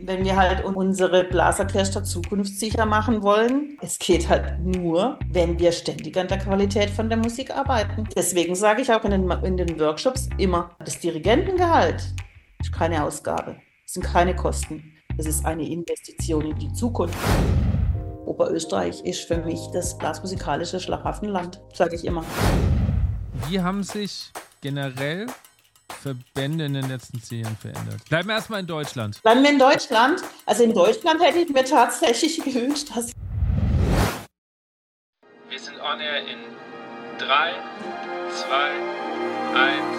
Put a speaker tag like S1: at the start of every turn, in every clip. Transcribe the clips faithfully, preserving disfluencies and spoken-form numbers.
S1: wenn wir halt unsere Blasorchester zukunftssicher machen wollen, es geht halt nur, wenn wir ständig an der Qualität von der Musik arbeiten. Deswegen sage ich auch in den, in den Workshops immer, das Dirigentengehalt ist keine Ausgabe, das sind keine Kosten, das ist eine Investition in die Zukunft. Oberösterreich ist für mich das blasmusikalische Schlaraffenland, sage ich immer.
S2: Wie haben sich generell Verbände in den letzten zehn Jahren verändert? Bleiben wir erstmal in Deutschland.
S1: Bleiben wir in Deutschland? Also in Deutschland hätte ich mir tatsächlich gewünscht, dass...
S2: Wir sind on air in drei, zwei, eins.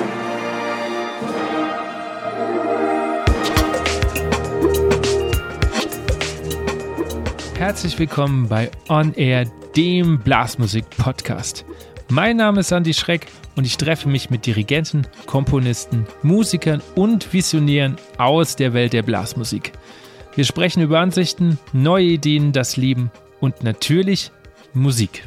S2: Herzlich willkommen bei On Air, dem Blasmusik-Podcast. Mein Name ist Andi Schreck und ich treffe mich mit Dirigenten, Komponisten, Musikern und Visionären aus der Welt der Blasmusik. Wir sprechen über Ansichten, neue Ideen, das Leben und natürlich Musik.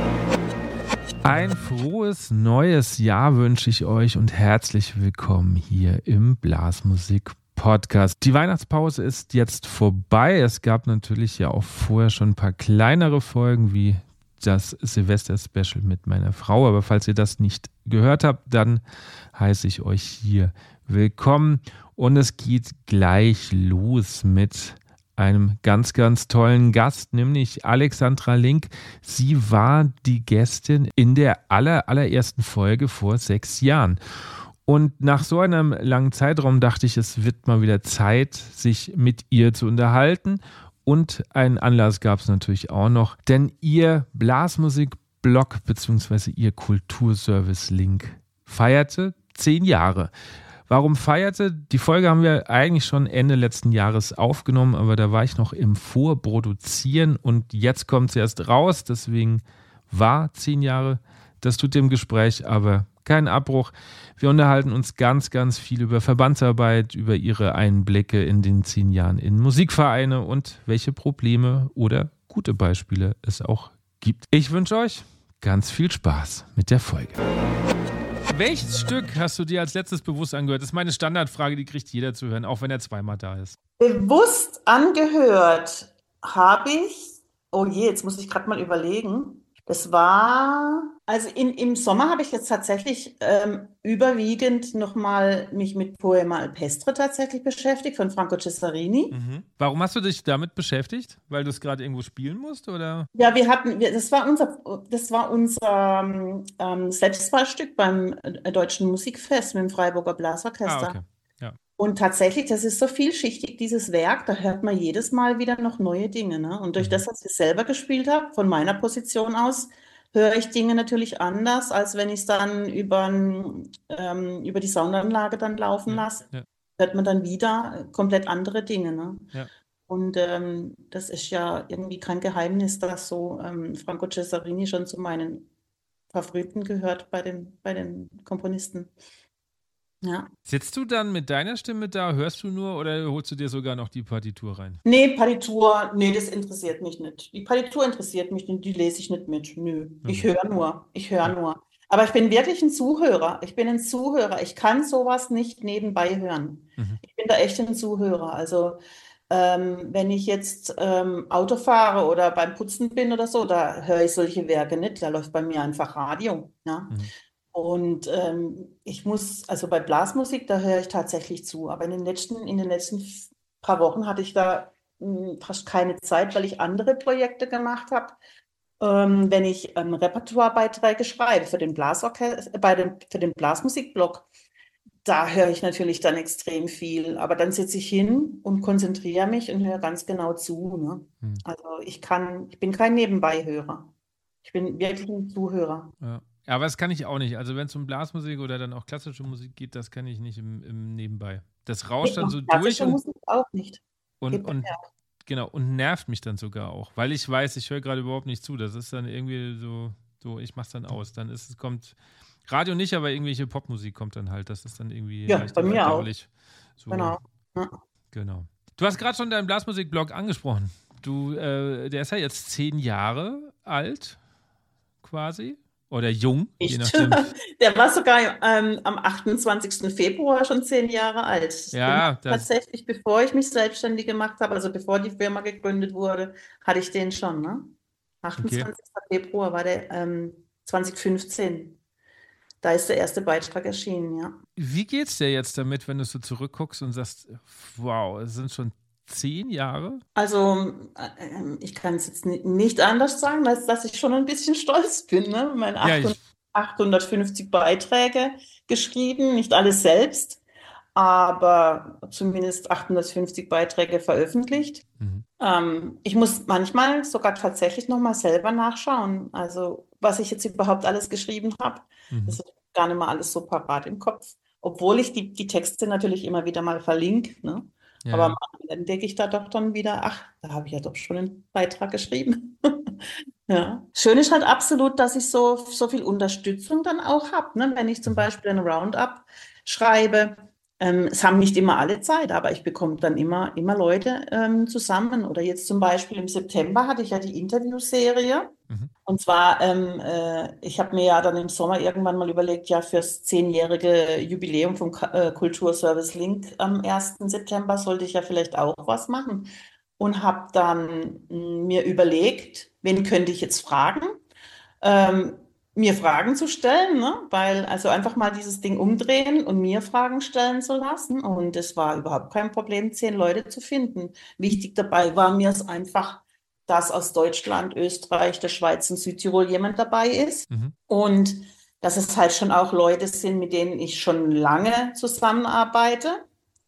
S2: Ein frohes neues Jahr wünsche ich euch und herzlich willkommen hier im Blasmusik-Podcast. Die Weihnachtspause ist jetzt vorbei. Es gab natürlich ja auch vorher schon ein paar kleinere Folgen wie das Silvester-Special mit meiner Frau. Aber falls ihr das nicht gehört habt, dann heiße ich euch hier willkommen. Und es geht gleich los mit einem ganz, ganz tollen Gast, nämlich Alexandra Link. Sie war die Gästin in der aller, allerersten Folge vor sechs Jahren. Und nach so einem langen Zeitraum dachte ich, es wird mal wieder Zeit, sich mit ihr zu unterhalten. Und einen Anlass gab es natürlich auch noch, denn ihr Blasmusik-Blog bzw. ihr Kulturservice-Link feierte zehn Jahre. Warum feierte? Die Folge haben wir eigentlich schon Ende letzten Jahres aufgenommen, aber da war ich noch im Vorproduzieren und jetzt kommt es erst raus, deswegen war zehn Jahre. Das tut dem Gespräch aber keinen Abbruch. Wir unterhalten uns ganz, ganz viel über Verbandsarbeit, über ihre Einblicke in den zehn Jahren in Musikvereine und welche Probleme oder gute Beispiele es auch gibt. Ich wünsche euch ganz viel Spaß mit der Folge. Welches Stück hast du dir als letztes bewusst angehört? Das ist meine Standardfrage, die kriegt jeder zu hören, auch wenn er zweimal da ist.
S1: Bewusst angehört habe ich, oh je, jetzt muss ich gerade mal überlegen. Das war, also in, im Sommer habe ich jetzt tatsächlich ähm, überwiegend nochmal mich mit Poema Alpestre tatsächlich beschäftigt, von Franco Cesarini.
S2: Mhm. Warum hast du dich damit beschäftigt? Weil du es gerade irgendwo spielen musst, oder?
S1: Ja, wir hatten, wir, das war unser, das war unser ähm, Selbstwahlstück beim äh, Deutschen Musikfest mit dem Freiburger Blasorchester.
S2: Ah, okay. Ja.
S1: Und tatsächlich, das ist so vielschichtig, dieses Werk, da hört man jedes Mal wieder noch neue Dinge. Ne? Und durch das, dass ich selber gespielt habe, von meiner Position aus, höre ich Dinge natürlich anders, als wenn ich es dann über, ähm, über die Soundanlage dann laufen
S2: Ja,
S1: lasse.
S2: ja.
S1: Hört man dann wieder komplett andere Dinge. Ne?
S2: Ja.
S1: Und ähm, das ist ja irgendwie kein Geheimnis, dass so ähm, Franco Cesarini schon zu meinen Favoriten gehört bei den, bei den Komponisten. Ja.
S2: Sitzt du dann mit deiner Stimme da, hörst du nur oder holst du dir sogar noch die Partitur rein?
S1: Nee, Partitur, nee, das interessiert mich nicht. Die Partitur interessiert mich nicht, die lese ich nicht mit. Nö, ich
S2: Okay.
S1: höre nur, ich höre nur. Aber ich bin wirklich ein Zuhörer. Ich bin ein Zuhörer. Ich kann sowas nicht nebenbei hören.
S2: Mhm.
S1: Ich bin da echt ein Zuhörer. Also ähm, wenn ich jetzt ähm, Auto fahre oder beim Putzen bin oder so, da höre ich solche Werke nicht. Da läuft bei mir einfach Radio. Ja?
S2: Mhm.
S1: Und ähm, ich muss, also bei Blasmusik, da höre ich tatsächlich zu. Aber in den letzten, in den letzten paar Wochen hatte ich da mh, fast keine Zeit, weil ich andere Projekte gemacht habe. Ähm, wenn ich ähm, Repertoirebeiträge schreibe für den Blasorchester, bei dem, für den Blasmusikblog, da höre ich natürlich dann extrem viel. Aber dann sitze ich hin und konzentriere mich und höre ganz genau zu. Ne?
S2: Mhm.
S1: Also ich kann, ich bin kein Nebenbeihörer. Ich bin wirklich ein Zuhörer.
S2: Ja. Aber das kann ich auch nicht. Also wenn es um Blasmusik oder dann auch klassische Musik geht, das kann ich nicht im, im Nebenbei. Das rauscht dann so durch
S1: Klassische
S2: und,
S1: Musik auch nicht.
S2: und,
S1: Geht bei
S2: und
S1: mir auch.
S2: genau und nervt mich dann sogar auch, weil ich weiß, ich höre gerade überhaupt nicht zu. Das ist dann irgendwie so, so ich mach's dann aus. Dann ist es kommt Radio nicht, aber irgendwelche Popmusik kommt dann halt. Das ist dann irgendwie
S1: Ja,
S2: leicht
S1: bei mir auch.
S2: verdaulich. So,
S1: Genau. Ja.
S2: genau. Du hast gerade schon deinen Blasmusik-Blog angesprochen. Du, äh, der ist ja jetzt zehn Jahre alt, quasi. Oder jung, je
S1: Nicht.
S2: nachdem.
S1: Der war sogar ähm, am achtundzwanzigsten Februar schon zehn Jahre alt. Den
S2: Ja,
S1: hatte ich
S2: das,
S1: tatsächlich, bevor ich mich selbstständig gemacht habe, also bevor die Firma gegründet wurde, hatte ich den schon, ne?
S2: okay.
S1: achtundzwanzigsten Februar war der ähm, zweitausendfünfzehn. Da ist der erste Beitrag erschienen, ja.
S2: Wie geht's dir jetzt damit, wenn du so zurückguckst und sagst, wow, es sind schon zehn Jahre?
S1: Also, äh, ähm, ich kann es jetzt ni- nicht anders sagen, als dass ich schon ein bisschen stolz bin, ne? Meine
S2: Ja, ich,
S1: achthundert, achthundertfünfzig Beiträge geschrieben, nicht alles selbst, aber zumindest achthundertfünfzig Beiträge veröffentlicht.
S2: mhm.
S1: Ähm, ich muss manchmal sogar tatsächlich nochmal selber nachschauen, also was ich jetzt überhaupt alles geschrieben habe.
S2: Mhm.
S1: Das ist gar nicht mal alles so parat im Kopf, obwohl ich die, die Texte natürlich immer wieder mal verlinke, ne?
S2: Ja,
S1: Aber
S2: ja.
S1: manchmal entdecke ich da doch dann wieder, ach, da habe ich ja doch schon einen Beitrag geschrieben. Ja. Schön ist halt absolut, dass ich so, so viel Unterstützung dann auch habe, ne? Wenn ich zum
S2: Mhm.
S1: Beispiel ein Roundup schreibe. Ähm, es haben nicht immer alle Zeit, aber ich bekomme dann immer, immer Leute ähm, zusammen. Oder jetzt zum Beispiel im September hatte ich ja die Interviewserie.
S2: Mhm.
S1: Und zwar, ähm, äh, ich habe mir ja dann im Sommer irgendwann mal überlegt, ja, fürs zehnjährige Jubiläum vom Ka- äh, Kulturservice Link am ersten September sollte ich ja vielleicht auch was machen. Und habe dann mh, mir überlegt, wen könnte ich jetzt fragen? ähm, Mir Fragen zu stellen, ne? Weil also einfach mal dieses Ding umdrehen und mir Fragen stellen zu lassen. Und es war überhaupt kein Problem, zehn Leute zu finden. Wichtig dabei war mir es einfach, dass aus Deutschland, Österreich, der Schweiz und Südtirol jemand dabei ist.
S2: Mhm.
S1: Und dass es halt schon auch Leute sind, mit denen ich schon lange zusammenarbeite,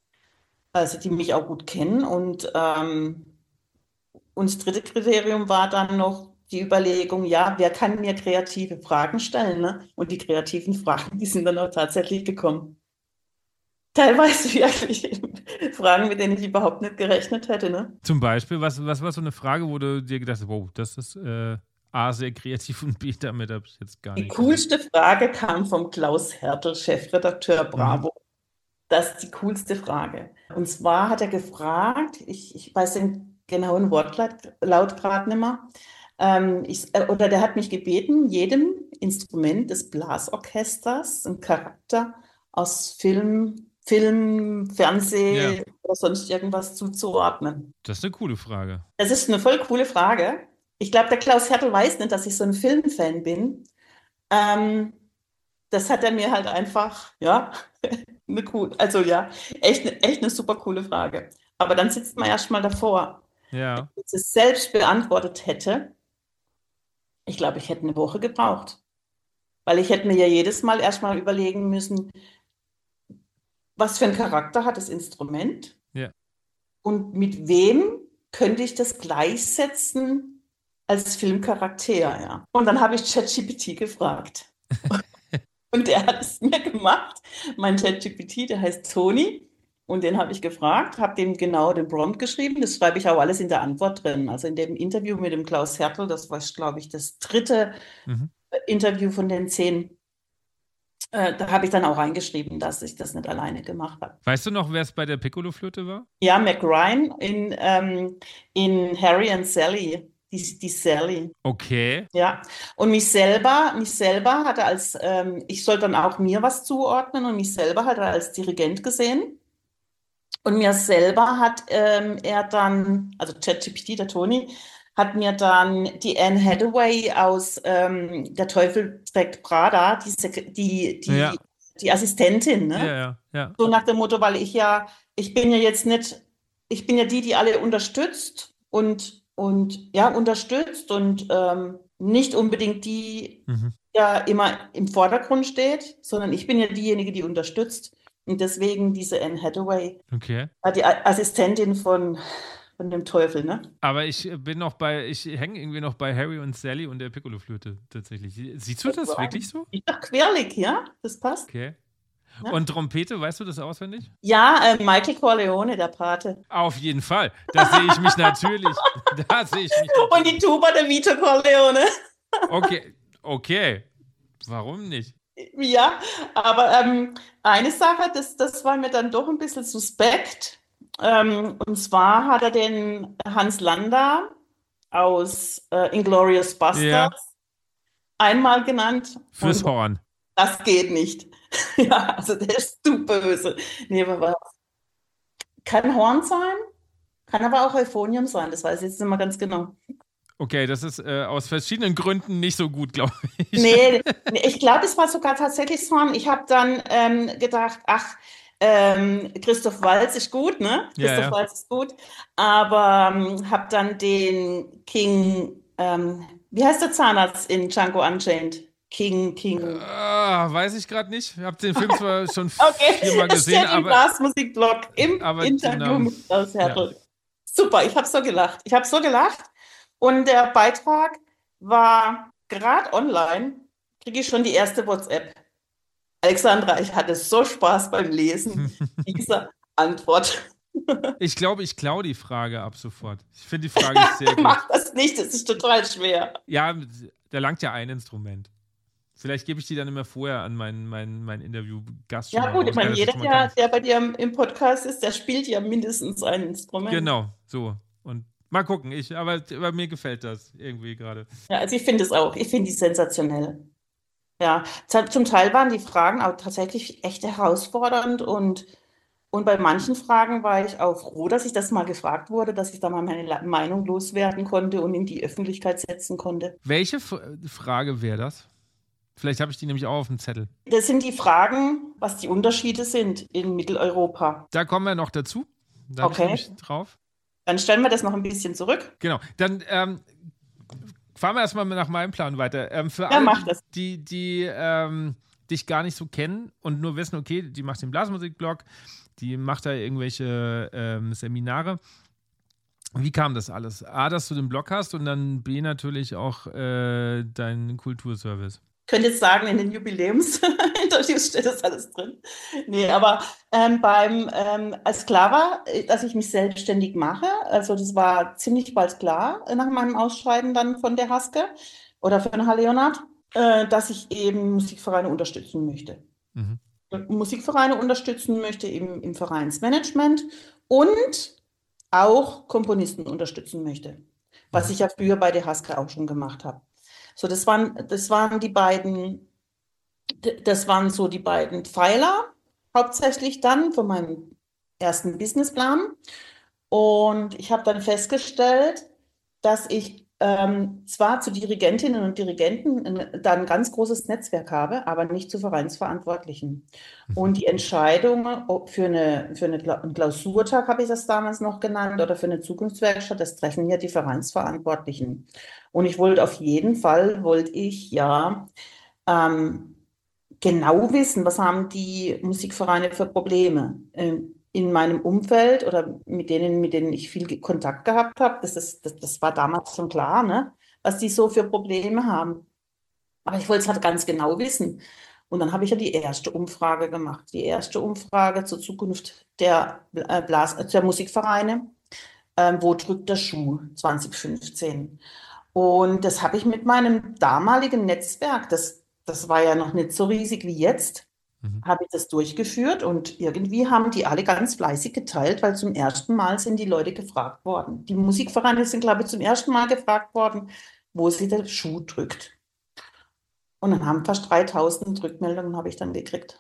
S1: also die mich auch gut kennen. Und ähm, und das dritte Kriterium war dann noch die Überlegung, ja, wer kann mir kreative Fragen stellen, ne? Und die kreativen Fragen, die sind dann auch tatsächlich gekommen. Teilweise wirklich Fragen, mit denen ich überhaupt nicht gerechnet hätte, ne?
S2: Zum Beispiel, was, was war so eine Frage, wo du dir gedacht hast, wow, das ist äh, A, sehr kreativ und B, damit habe ich jetzt gar
S1: Die
S2: nicht gerechnet.
S1: coolste Frage kam vom Klaus Hertel, Chefredakteur
S2: Mhm.
S1: Bravo. Das ist die coolste Frage. Und zwar hat er gefragt, ich, ich weiß den genauen Wortlaut Laut gerade nicht mehr, ähm, ich, äh, oder der hat mich gebeten, jedem Instrument des Blasorchesters einen Charakter aus Film, Film,
S2: Ja,
S1: Fernseh oder sonst irgendwas zuzuordnen.
S2: das ist eine coole Frage.
S1: Das ist eine voll coole Frage. Ich glaube, der Klaus Hertel weiß nicht, dass ich so ein Filmfan bin. Ähm, Das hat er mir halt einfach, ja, eine cool, also ja, echt, ne- echt eine super coole Frage. Aber dann sitzt man erst mal davor.
S2: Ja,
S1: Wenn ich es selbst beantwortet hätte, ich glaube, ich hätte eine Woche gebraucht. Weil ich hätte mir ja jedes Mal erstmal überlegen müssen, was für einen Charakter hat das Instrument
S2: ja.
S1: und mit wem könnte ich das gleichsetzen als Filmcharakter, ja. Und dann habe ich ChatGPT gefragt. Und der hat es mir gemacht. Mein ChatGPT, der heißt Toni. Und den habe ich gefragt, habe dem genau den Prompt geschrieben. Das schreibe ich auch alles in der Antwort drin. Also in dem Interview mit dem Klaus Hertel, das war, glaube ich, das dritte
S2: Mhm.
S1: Interview von den zehn. Äh, da habe ich dann auch reingeschrieben, dass ich das nicht alleine gemacht habe.
S2: Weißt du noch, wer es bei der Piccolo-Flöte war?
S1: Ja, Mac Ryan in, ähm, in Harry and Sally, die, die Sally.
S2: Okay.
S1: Ja, und mich selber, mich selber hat er als, ähm, ich soll dann auch mir was zuordnen und mich selber hat er als Dirigent gesehen. Und mir selber hat ähm, er dann, also ChatGPT, der Toni, hat mir dann die Anne Hathaway aus ähm, Der Teufel trägt Prada, die, Sek- die, die,
S2: Ja,
S1: die Assistentin,
S2: ja,
S1: ne?
S2: ja, ja.
S1: So nach dem Motto, weil ich ja, ich bin ja jetzt nicht, ich bin ja die, die alle unterstützt und, und ja, unterstützt und ähm, nicht unbedingt die,
S2: Mhm.
S1: die ja immer im Vordergrund steht, sondern ich bin ja diejenige, die unterstützt. Und deswegen diese Anne Hathaway,
S2: Okay.
S1: äh, die A- Assistentin von, von dem Teufel, ne?
S2: Aber ich bin noch bei, ich hänge irgendwie noch bei Harry und Sally und der Piccolo-Flöte tatsächlich. Siehst du das wirklich so?
S1: Ich doch querlig, ja? Das passt.
S2: Okay.
S1: Ja,
S2: Und Trompete, weißt du das auswendig?
S1: ja äh, Michael Corleone, der Pate.
S2: Auf jeden Fall. Da sehe ich mich natürlich. Da sehe ich mich
S1: Und die
S2: natürlich.
S1: Tuba, der Vito Corleone.
S2: Okay, okay. Warum nicht?
S1: Ja, aber ähm, eine Sache, das, das war mir dann doch ein bisschen suspekt. Ähm, und zwar hat er den Hans Landa aus äh, Inglourious
S2: Ja,
S1: Basterds einmal genannt
S2: Fürs
S1: und
S2: Horn.
S1: das geht nicht. Ja, also der ist zu böse. Nee, aber was? Kann Horn sein, kann aber auch Euphonium sein, das weiß ich jetzt nicht mal ganz genau.
S2: Okay, das ist äh, aus verschiedenen Gründen nicht so gut, glaube ich.
S1: Nee, nee, ich glaube, es war sogar tatsächlich Horn. Ich habe dann ähm, gedacht, ach, ähm, Christoph Waltz ist gut, ne?
S2: Ja,
S1: Christoph
S2: ja.
S1: Waltz ist gut, aber ähm, habe dann den King, ähm, wie heißt der Zahnarzt in Django Unchained? King, King.
S2: Ah, weiß ich gerade nicht. Ich habe den Film zwar schon
S1: Okay,
S2: viermal
S1: es
S2: gesehen,
S1: steht im
S2: aber,
S1: Blasmusikblog im
S2: aber den
S1: Interview
S2: Namen,
S1: mit Klaus
S2: ja.
S1: Hertel. Super, ich habe so gelacht. Ich habe so gelacht. Und der Beitrag war gerade online, kriege ich schon die erste WhatsApp. Alexandra, ich hatte so Spaß beim Lesen dieser Antwort.
S2: Ich glaube, ich klaue die Frage ab sofort. Ich finde die Frage sehr gut.
S1: Mach das nicht, das ist total schwer.
S2: Ja, da langt ja ein Instrument. Vielleicht gebe ich die dann immer vorher an meinen, meinen, meinen Interviewgast schon
S1: Ja
S2: mal
S1: gut, ich
S2: raus. Kann
S1: meine,
S2: das jetzt
S1: jeder,
S2: schon mal
S1: der,
S2: kann.
S1: der bei dir im, im Podcast ist, der spielt ja mindestens ein Instrument.
S2: Genau, so. Und mal gucken. Ich, aber, aber mir gefällt das irgendwie gerade.
S1: Ja, also ich finde es auch. Ich finde die sensationell. Ja, z- zum Teil waren die Fragen auch tatsächlich echt herausfordernd und, und bei manchen Fragen war ich auch froh, dass ich das mal gefragt wurde, dass ich da mal meine La- Meinung loswerden konnte und in die Öffentlichkeit setzen konnte.
S2: Welche F Frage wäre das? Vielleicht habe ich die nämlich auch auf dem Zettel.
S1: Das sind die Fragen, was die Unterschiede sind in Mitteleuropa.
S2: Da kommen wir noch dazu. Da habe ich
S1: Okay,
S2: nämlich drauf.
S1: dann stellen wir das noch ein bisschen zurück.
S2: Genau. Dann ähm, fahren wir erstmal nach meinem Plan weiter. Ähm, für
S1: Ja,
S2: alle,
S1: mach das.
S2: die, die ähm, dich gar nicht so kennen und nur wissen, okay, die macht den Blasmusikblog, die macht da irgendwelche ähm, Seminare. Wie kam das alles? A, dass du den Blog hast und dann B, natürlich auch äh, dein Kulturservice.
S1: Könnte jetzt sagen, in den Jubiläumsinterviews steht das alles drin. Nee, aber ähm, beim, ähm, als klar war, äh, dass ich mich selbstständig mache, also das war ziemlich bald klar äh, nach meinem Ausscheiden dann von der Haske oder von Herrn Leonhard, äh, dass ich eben Musikvereine unterstützen möchte.
S2: Mhm.
S1: Musikvereine unterstützen möchte im, im Vereinsmanagement und auch Komponisten unterstützen möchte, was
S2: Mhm.
S1: ich ja früher bei der Haske auch schon gemacht habe. So, das waren, das waren die beiden, d- das waren so die beiden Pfeiler, hauptsächlich dann von meinem ersten Businessplan. Und ich habe dann festgestellt, dass ich ähm, zwar zu Dirigentinnen und Dirigenten ein, da ein ganz großes Netzwerk habe, aber nicht zu Vereinsverantwortlichen. Und die Entscheidung ob für eine, für eine Kla- einen Klausurtag, habe ich das damals noch genannt, oder für eine Zukunftswerkstatt, das treffen ja die Vereinsverantwortlichen. Und ich wollte auf jeden Fall, wollte ich ja ähm, genau wissen, was haben die Musikvereine für Probleme. Ähm, in meinem Umfeld oder mit denen, mit denen ich viel ge- Kontakt gehabt habe, das ist, das, das war damals schon klar, ne, was die so für Probleme haben. Aber ich wollte es halt ganz genau wissen. Und dann habe ich ja die erste Umfrage gemacht, die erste Umfrage zur Zukunft der, äh, Blas, äh, der Musikvereine. Ähm, wo drückt der Schuh zwanzig fünfzehn? Und das habe ich mit meinem damaligen Netzwerk, das, das war ja noch nicht so riesig wie jetzt,
S2: Mhm.
S1: habe ich das durchgeführt und irgendwie haben die alle ganz fleißig geteilt, weil zum ersten Mal sind die Leute gefragt worden. Die Musikvereine sind, glaube ich, zum ersten Mal gefragt worden, wo sie der Schuh drückt. Und dann haben fast dreitausend Rückmeldungen habe ich dann gekriegt.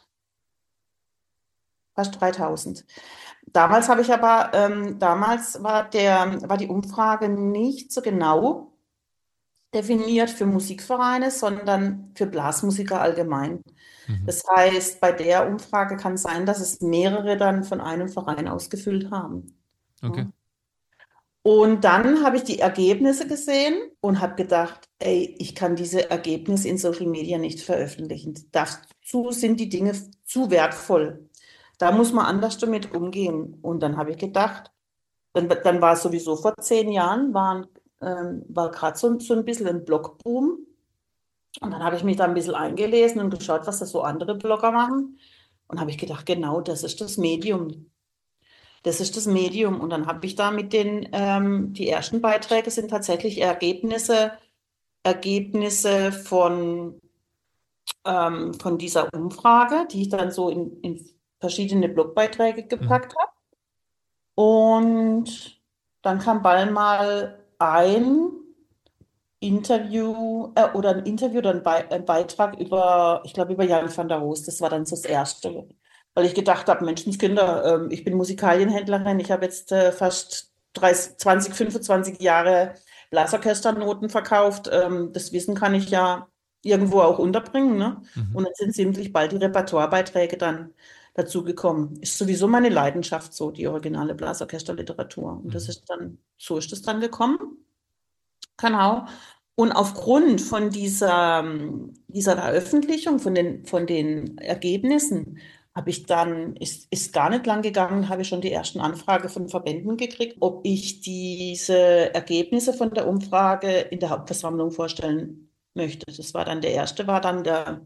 S1: Fast dreitausend. Damals habe ich aber, ähm, damals war der, war die Umfrage nicht so genau definiert für Musikvereine, sondern für Blasmusiker allgemein.
S2: Mhm.
S1: Das heißt, bei der Umfrage kann sein, dass es mehrere dann von einem Verein ausgefüllt haben.
S2: Okay.
S1: Ja. Und dann habe ich die Ergebnisse gesehen und habe gedacht, ey, ich kann diese Ergebnisse in Social Media nicht veröffentlichen. Dazu sind die Dinge zu wertvoll. Da muss man anders damit umgehen. Und dann habe ich gedacht, dann, dann war es sowieso vor zehn Jahren, waren, ähm, war gerade so, so ein bisschen ein Blogboom. Und dann habe ich mich da ein bisschen eingelesen und geschaut, was da so andere Blogger machen. Und habe ich gedacht, genau, das ist das Medium. Das ist das Medium. Und dann habe ich da mit den, ähm, die ersten Beiträge sind tatsächlich Ergebnisse, Ergebnisse von, ähm, von dieser Umfrage, die ich dann so in, in verschiedene Blogbeiträge
S2: Mhm.
S1: gepackt habe. Und dann kam bald mal ein Interview äh, oder ein Interview oder ein, Be ein Beitrag über, ich glaube, über Jan van der Roos. Das war dann so das Erste. Weil ich gedacht habe, Menschenskinder, ähm, ich bin Musikalienhändlerin, ich habe jetzt äh, fast dreißig, zwanzig, fünfundzwanzig Jahre Blasorchesternoten verkauft. Ähm, das Wissen kann ich ja irgendwo auch unterbringen, ne?
S2: Mhm.
S1: Und dann sind ziemlich bald die Repertoirebeiträge dann dazu gekommen. Ist sowieso meine Leidenschaft, so die originale Blasorchesterliteratur. Und das
S2: Mhm.
S1: ist dann, so ist es dann gekommen. Genau. Und aufgrund von dieser, ähm, dieser Veröffentlichung, von den, von den Ergebnissen, habe ich dann, ist, ist gar nicht lang gegangen, habe ich schon die ersten Anfrage von Verbänden gekriegt, ob ich diese Ergebnisse von der Umfrage in der Hauptversammlung vorstellen möchte. Das war dann der erste, war dann der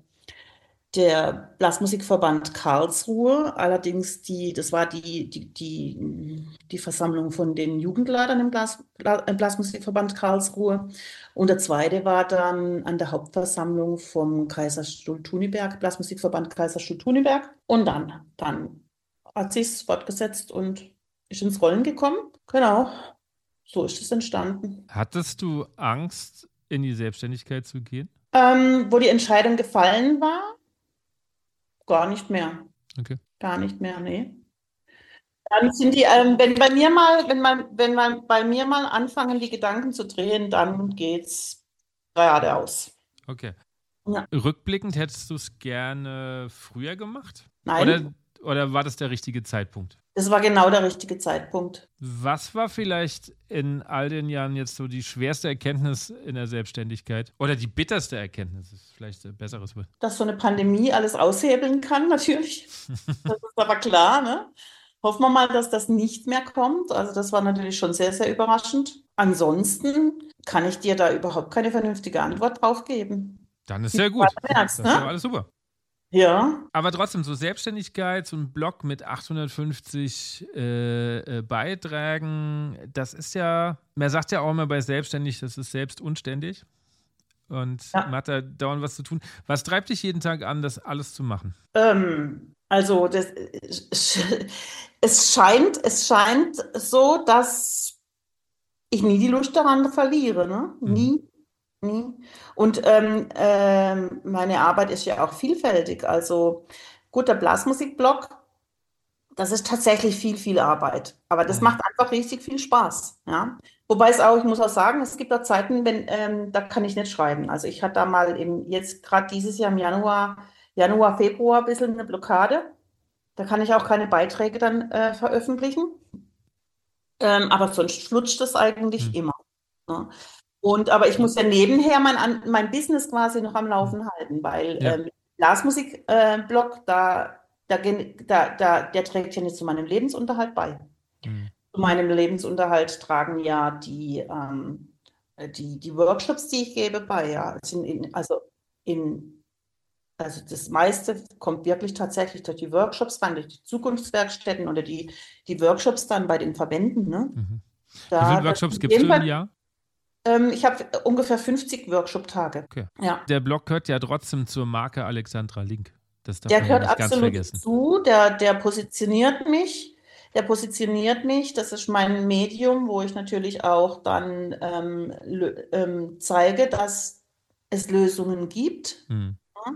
S1: der Blasmusikverband Karlsruhe, allerdings die, das war die, die, die, die Versammlung von den Jugendleitern im Blas, Bla- im Blasmusikverband Karlsruhe. Und der zweite war dann an der Hauptversammlung vom Kaiserstuhl-Tuniberg, Blasmusikverband Kaiserstuhl-Tuniberg. Und dann, dann hat sich's fortgesetzt und ist ins Rollen gekommen. Genau, so ist es entstanden.
S2: Hattest du Angst, in die Selbstständigkeit zu gehen?
S1: Ähm, wo die Entscheidung gefallen war, gar nicht mehr.
S2: Okay.
S1: Gar nicht mehr, nee. Dann sind die, ähm, wenn bei mir mal, wenn man, wenn man bei mir mal anfangen, die Gedanken zu drehen, dann geht's geradeaus.
S2: Okay.
S1: Ja.
S2: Rückblickend hättest du es gerne früher gemacht? Oder,
S1: Nein,
S2: oder war das der richtige Zeitpunkt?
S1: das war genau der richtige Zeitpunkt.
S2: Was war vielleicht in all den Jahren jetzt so die schwerste Erkenntnis in der Selbstständigkeit? Oder die bitterste Erkenntnis, ist vielleicht ein besseres Wort.
S1: Dass so eine Pandemie alles aushebeln kann, natürlich. Das ist aber klar, ne? Hoffen wir mal, dass das nicht mehr kommt. Also das war natürlich schon sehr, sehr überraschend. Ansonsten kann ich dir da überhaupt keine vernünftige Antwort drauf geben.
S2: Dann ist
S1: Wie du
S2: ja gut.
S1: gerade merkst,
S2: Das ist doch
S1: ne?
S2: alles super.
S1: Ja.
S2: Aber trotzdem, so Selbstständigkeit, so ein Blog mit achthundertfünfzig äh, äh, Beiträgen, das ist ja, man sagt ja auch immer bei selbstständig, das ist selbst unständig. Und man
S1: Ja.
S2: hat da dauernd was zu tun. Was treibt dich jeden Tag an, das alles zu machen?
S1: Ähm, also das, es scheint, es scheint so, dass ich nie die Lust daran verliere, ne?
S2: Mhm.
S1: Nie, nie. Und ähm, ähm, meine Arbeit ist ja auch vielfältig. Also gut, der Blasmusikblog, das ist tatsächlich viel, viel Arbeit. Aber das
S2: Mhm.
S1: macht einfach richtig viel Spaß, ja. Wobei es auch, ich muss auch sagen, es gibt da Zeiten, wenn, ähm, da kann ich nicht schreiben. Also ich hatte da mal im, jetzt gerade dieses Jahr im Januar, Januar, Februar ein bisschen eine Blockade. Da kann ich auch keine Beiträge dann äh, veröffentlichen. Ähm, aber sonst flutscht es eigentlich
S2: Mhm.
S1: immer. Ne? Und aber ich muss ja nebenher mein, An- mein Business quasi noch am Laufen halten, weil
S2: Ja.
S1: ähm, Blasmusik-Blog, äh, Blog, da, da, gen- da, da, der trägt ja nicht zu meinem Lebensunterhalt bei.
S2: Mhm.
S1: Zu meinem Lebensunterhalt tragen ja die, ähm, äh, die, die Workshops, die ich gebe, bei. Ja. Es sind in, also in also das meiste kommt wirklich tatsächlich durch die Workshops rein, durch die Zukunftswerkstätten oder die, die Workshops dann bei den Verbänden. Ne?
S2: Mhm. Wie
S1: Da,
S2: viele
S1: das
S2: Workshops
S1: in
S2: gibst
S1: dem
S2: du im
S1: Fall,
S2: Jahr?
S1: ähm, ich habe ungefähr fünfzig Workshop-Tage.
S2: Okay.
S1: Ja,
S2: Der Blog gehört ja trotzdem zur Marke Alexandra Link. Das darf
S1: der
S2: man ja
S1: gehört
S2: nicht ganz
S1: absolut
S2: vergessen.
S1: zu, der, der positioniert mich. Der positioniert mich, das ist mein Medium, wo ich natürlich auch dann ähm, lö- ähm, zeige, dass es Lösungen gibt.
S2: Mhm.
S1: Ja?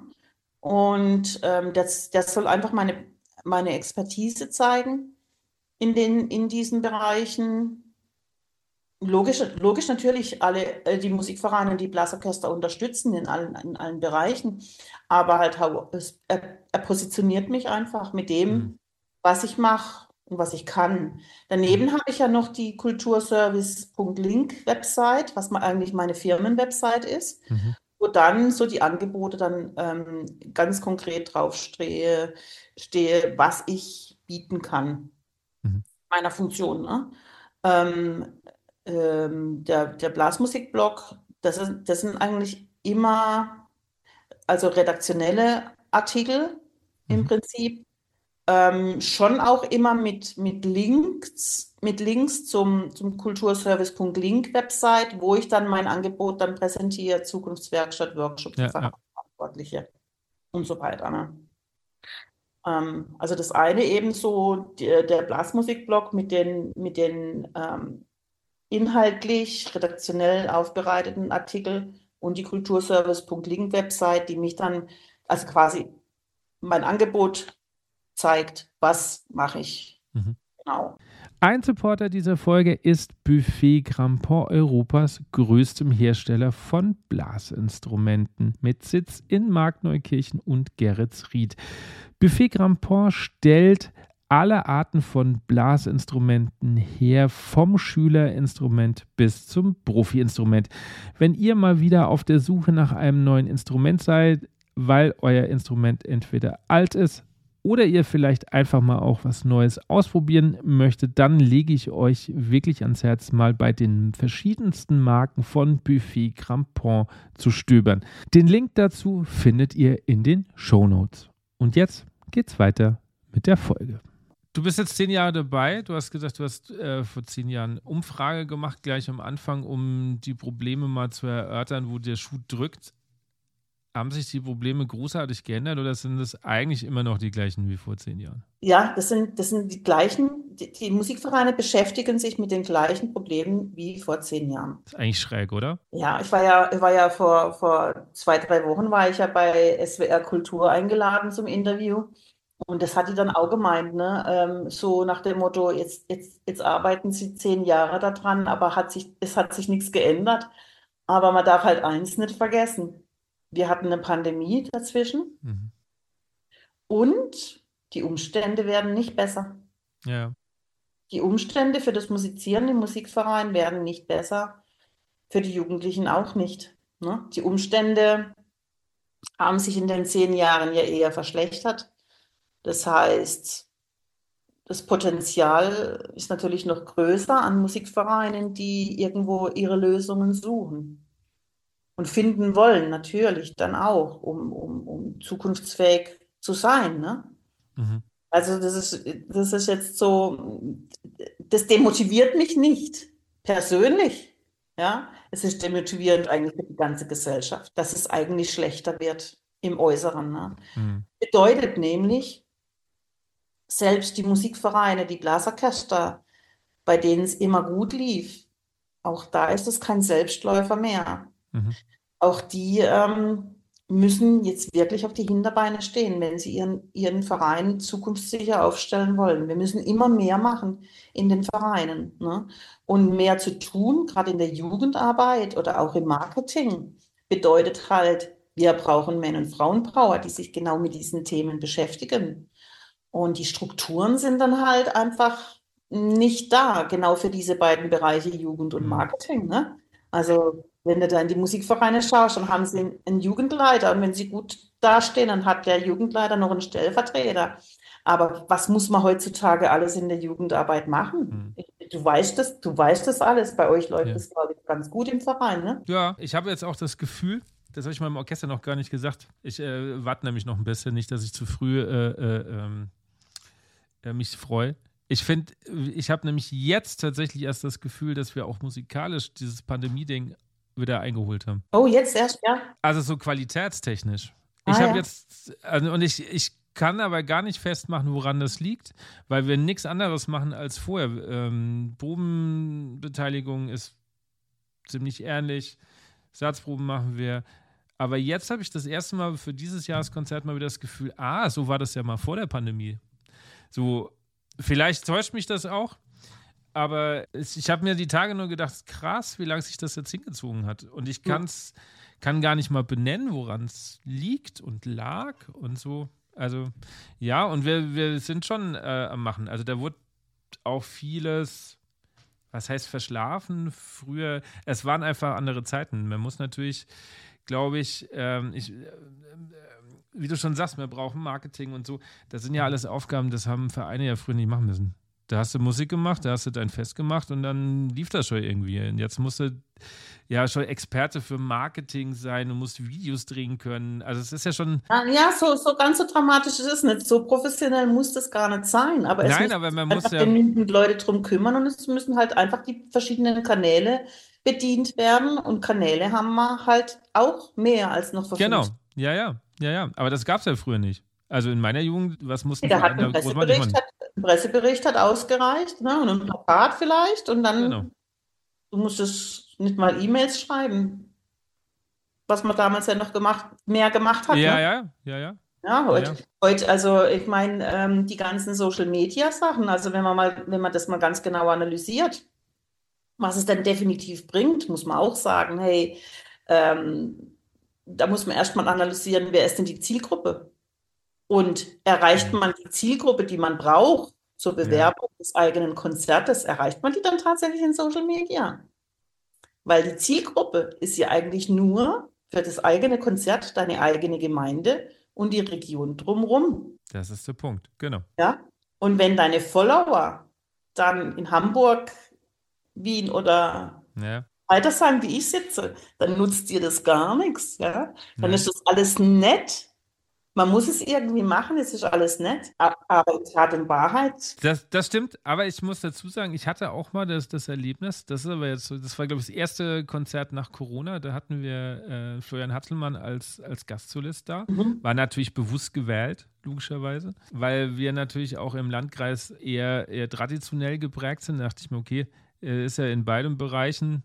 S1: Und ähm, das, das soll einfach meine, meine Expertise zeigen in den, in diesen Bereichen. Logisch, logisch natürlich alle äh, die Musikvereine, die Blasorchester unterstützen in allen, in allen Bereichen. Aber halt, hau- es, er, er positioniert mich einfach mit
S2: Mhm.
S1: dem, was ich mache und was ich kann.
S2: Mhm.
S1: Daneben habe ich ja noch die kulturservice Punkt link Website, was mal eigentlich meine Firmenwebsite ist,
S2: Mhm.
S1: wo dann so die Angebote dann ähm, ganz konkret draufstehe, stehe, was ich bieten kann,
S2: Mhm.
S1: meiner Funktion. Ne? Ähm, ähm, der, der Blasmusikblog, das ist, das sind eigentlich immer, also redaktionelle Artikel im
S2: Mhm.
S1: Prinzip, ähm, schon auch immer mit, mit Links, mit Links zum, zum kulturservice Punkt link Website, wo ich dann mein Angebot dann präsentiere, Zukunftswerkstatt, Workshop für
S2: Ja, ja.
S1: Verantwortliche und so weiter. Ne? Ähm, also das eine eben so, der, der Blasmusikblog mit den, mit den ähm, inhaltlich, redaktionell aufbereiteten Artikel und die kulturservice Punkt link Website, die mich dann, also quasi mein Angebot zeigt, was mache ich.
S2: Mhm.
S1: Genau.
S2: Ein Supporter dieser Folge ist Buffet Grandpont, Europas größtem Hersteller von Blasinstrumenten mit Sitz in Markneukirchen und Geretsried. Buffet Grandpont stellt alle Arten von Blasinstrumenten her, vom Schülerinstrument bis zum Profi-Instrument. Wenn ihr mal wieder auf der Suche nach einem neuen Instrument seid, weil euer Instrument entweder alt ist oder ihr vielleicht einfach mal auch was Neues ausprobieren möchtet, dann lege ich euch wirklich ans Herz, mal bei den verschiedensten Marken von Buffet Grandpont zu stöbern. Den Link dazu findet ihr in den Shownotes. Und jetzt geht's weiter mit der Folge. Du bist jetzt zehn Jahre dabei. Du hast gesagt, du hast äh, vor zehn Jahren Umfrage gemacht, gleich am Anfang, um die Probleme mal zu erörtern, wo der Schuh drückt. Haben sich die Probleme großartig geändert oder sind es eigentlich immer noch die gleichen wie vor zehn Jahren?
S1: Ja, das sind, das sind die gleichen, die, die Musikvereine beschäftigen sich mit den gleichen Problemen wie vor zehn Jahren.
S2: Das ist eigentlich schräg, oder?
S1: Ja, ich war ja, ich war ja vor, vor zwei, drei Wochen war ich ja bei S W R Kultur eingeladen zum Interview. Und das hat die dann auch gemeint, ne? Ähm, so nach dem Motto, jetzt, jetzt, jetzt arbeiten sie zehn Jahre daran, aber hat sich, es hat sich nichts geändert. Aber man darf halt eins nicht vergessen. Wir hatten eine Pandemie dazwischen
S2: Mhm.
S1: und die Umstände werden nicht besser.
S2: Ja.
S1: Die Umstände für das Musizieren im Musikverein werden nicht besser, für die Jugendlichen auch nicht, ne? Die Umstände haben sich in den zehn Jahren ja eher verschlechtert. Das heißt, das Potenzial ist natürlich noch größer an Musikvereinen, die irgendwo ihre Lösungen suchen. Und finden wollen, natürlich dann auch, um, um, um zukunftsfähig zu sein, ne?
S2: Mhm.
S1: Also das ist, das ist jetzt so, das demotiviert mich nicht, persönlich, ja. Es ist demotivierend eigentlich für die ganze Gesellschaft, dass es eigentlich schlechter wird im Äußeren, ne?
S2: Mhm.
S1: Bedeutet nämlich, selbst die Musikvereine, die Blasorchester, bei denen es immer gut lief, auch da ist es kein Selbstläufer mehr.
S2: Mhm.
S1: Auch die ähm, müssen jetzt wirklich auf die Hinterbeine stehen, wenn sie ihren, ihren Verein zukunftssicher aufstellen wollen. Wir müssen immer mehr machen in den Vereinen, ne? Und mehr zu tun, gerade in der Jugendarbeit oder auch im Marketing, bedeutet halt, wir brauchen Männer- und Frauenpower, die sich genau mit diesen Themen beschäftigen. Und die Strukturen sind dann halt einfach nicht da, genau für diese beiden Bereiche Jugend und
S2: Mhm.
S1: Marketing, ne? Also wenn du da in die Musikvereine schaust, dann haben sie einen Jugendleiter und wenn sie gut dastehen, dann hat der Jugendleiter noch einen Stellvertreter. Aber was muss man heutzutage alles in der Jugendarbeit machen?
S2: Mhm.
S1: Du weißt das, du weißt das alles. Bei euch läuft
S2: Ja.
S1: das, glaube ich, ganz gut im Verein, ne?
S2: Ja, ich habe jetzt auch das Gefühl, das habe ich meinem Orchester noch gar nicht gesagt. Ich äh, warte nämlich noch ein bisschen, nicht, dass ich zu früh äh, äh, ähm, äh, mich freue. Ich finde, ich habe nämlich jetzt tatsächlich erst das Gefühl, dass wir auch musikalisch dieses Pandemie-Ding wieder eingeholt haben.
S1: Oh, jetzt erst, ja?
S2: Also so qualitätstechnisch.
S1: Ah,
S2: Ich habe
S1: ja.
S2: jetzt, also, und ich, ich kann aber gar nicht festmachen, woran das liegt, weil wir nichts anderes machen als vorher. Ähm, Probenbeteiligung ist ziemlich ähnlich, Satzproben machen wir. Aber jetzt habe ich das erste Mal für dieses Jahreskonzert mal wieder das Gefühl, ah, so war das ja mal vor der Pandemie. So, vielleicht täuscht mich das auch, aber es, ich habe mir die Tage nur gedacht, krass, wie lange sich das jetzt hingezogen hat. Und ich kann's, kann gar nicht mal benennen, woran es liegt und lag und so. Also, ja, und wir, wir sind schon äh, am Machen. Also, da wurde auch vieles, was heißt verschlafen? Früher, es waren einfach andere Zeiten. Man muss natürlich, glaube ich, ähm, ich, äh, wie du schon sagst, wir brauchen Marketing und so. Das sind ja alles Aufgaben, das haben Vereine ja früher nicht machen müssen. Da hast du Musik gemacht, da hast du dein Fest gemacht und dann lief das schon irgendwie. Und jetzt musst du ja schon Experte für Marketing sein und musst Videos drehen können. Also es ist ja schon...
S1: Ah, ja, so, so ganz so dramatisch ist es nicht. So professionell muss das gar nicht sein. Aber es
S2: Nein,
S1: müssen
S2: aber man
S1: einfach
S2: muss ja...
S1: genügend Leute drum kümmern und es müssen halt einfach die verschiedenen Kanäle bedient werden. Und Kanäle haben wir halt auch mehr als noch vor
S2: Genau,
S1: fünfzig
S2: ja, ja, ja, ja. Aber das gab es ja früher nicht. Also in meiner Jugend, was mussten
S1: Da hat
S2: Vereine
S1: ein
S2: da groß machen? Ich
S1: Pressebericht,
S2: meine,
S1: hat, ein Pressebericht hat ausgereicht, ne? Und ein Plakat vielleicht und dann
S2: genau.
S1: Du musstest nicht mal E-Mails schreiben, was man damals ja noch gemacht, mehr gemacht hat,
S2: Ja,
S1: ne?
S2: ja, ja, ja.
S1: Ja,
S2: Ja,
S1: heute,
S2: ja.
S1: heute, also ich meine, ähm, die ganzen Social Media Sachen, also wenn man mal, wenn man das mal ganz genau analysiert, was es dann definitiv bringt, muss man auch sagen, hey, ähm, da muss man erstmal analysieren, wer ist denn die Zielgruppe? Und erreicht
S2: Mhm.
S1: man die Zielgruppe, die man braucht zur
S2: Ja,
S1: Bewerbung des eigenen Konzertes, erreicht man die dann tatsächlich in Social Media? Weil die Zielgruppe ist ja eigentlich nur für das eigene Konzert deine eigene Gemeinde und die Region drumherum.
S2: das ist der Punkt. Genau.
S1: Ja? Und wenn deine Follower dann in Hamburg, Wien oder
S2: Ja,
S1: Weitersheim, wie ich sitze, dann nutzt dir das gar nichts. Ja? Dann
S2: ja.
S1: ist das alles nett. Man muss es irgendwie machen, es ist alles nett. A- Aber in Tat und Wahrheit,
S2: Das, das stimmt, aber ich muss dazu sagen, ich hatte auch mal das, das Erlebnis, das ist aber jetzt so, das war, glaube ich, das erste Konzert nach Corona, da hatten wir äh, Florian Hatzelmann als, als Gastsolist da,
S1: mhm.
S2: war natürlich bewusst gewählt, logischerweise, weil wir natürlich auch im Landkreis eher, eher traditionell geprägt sind, da dachte ich mir, okay, er ist ja in beiden Bereichen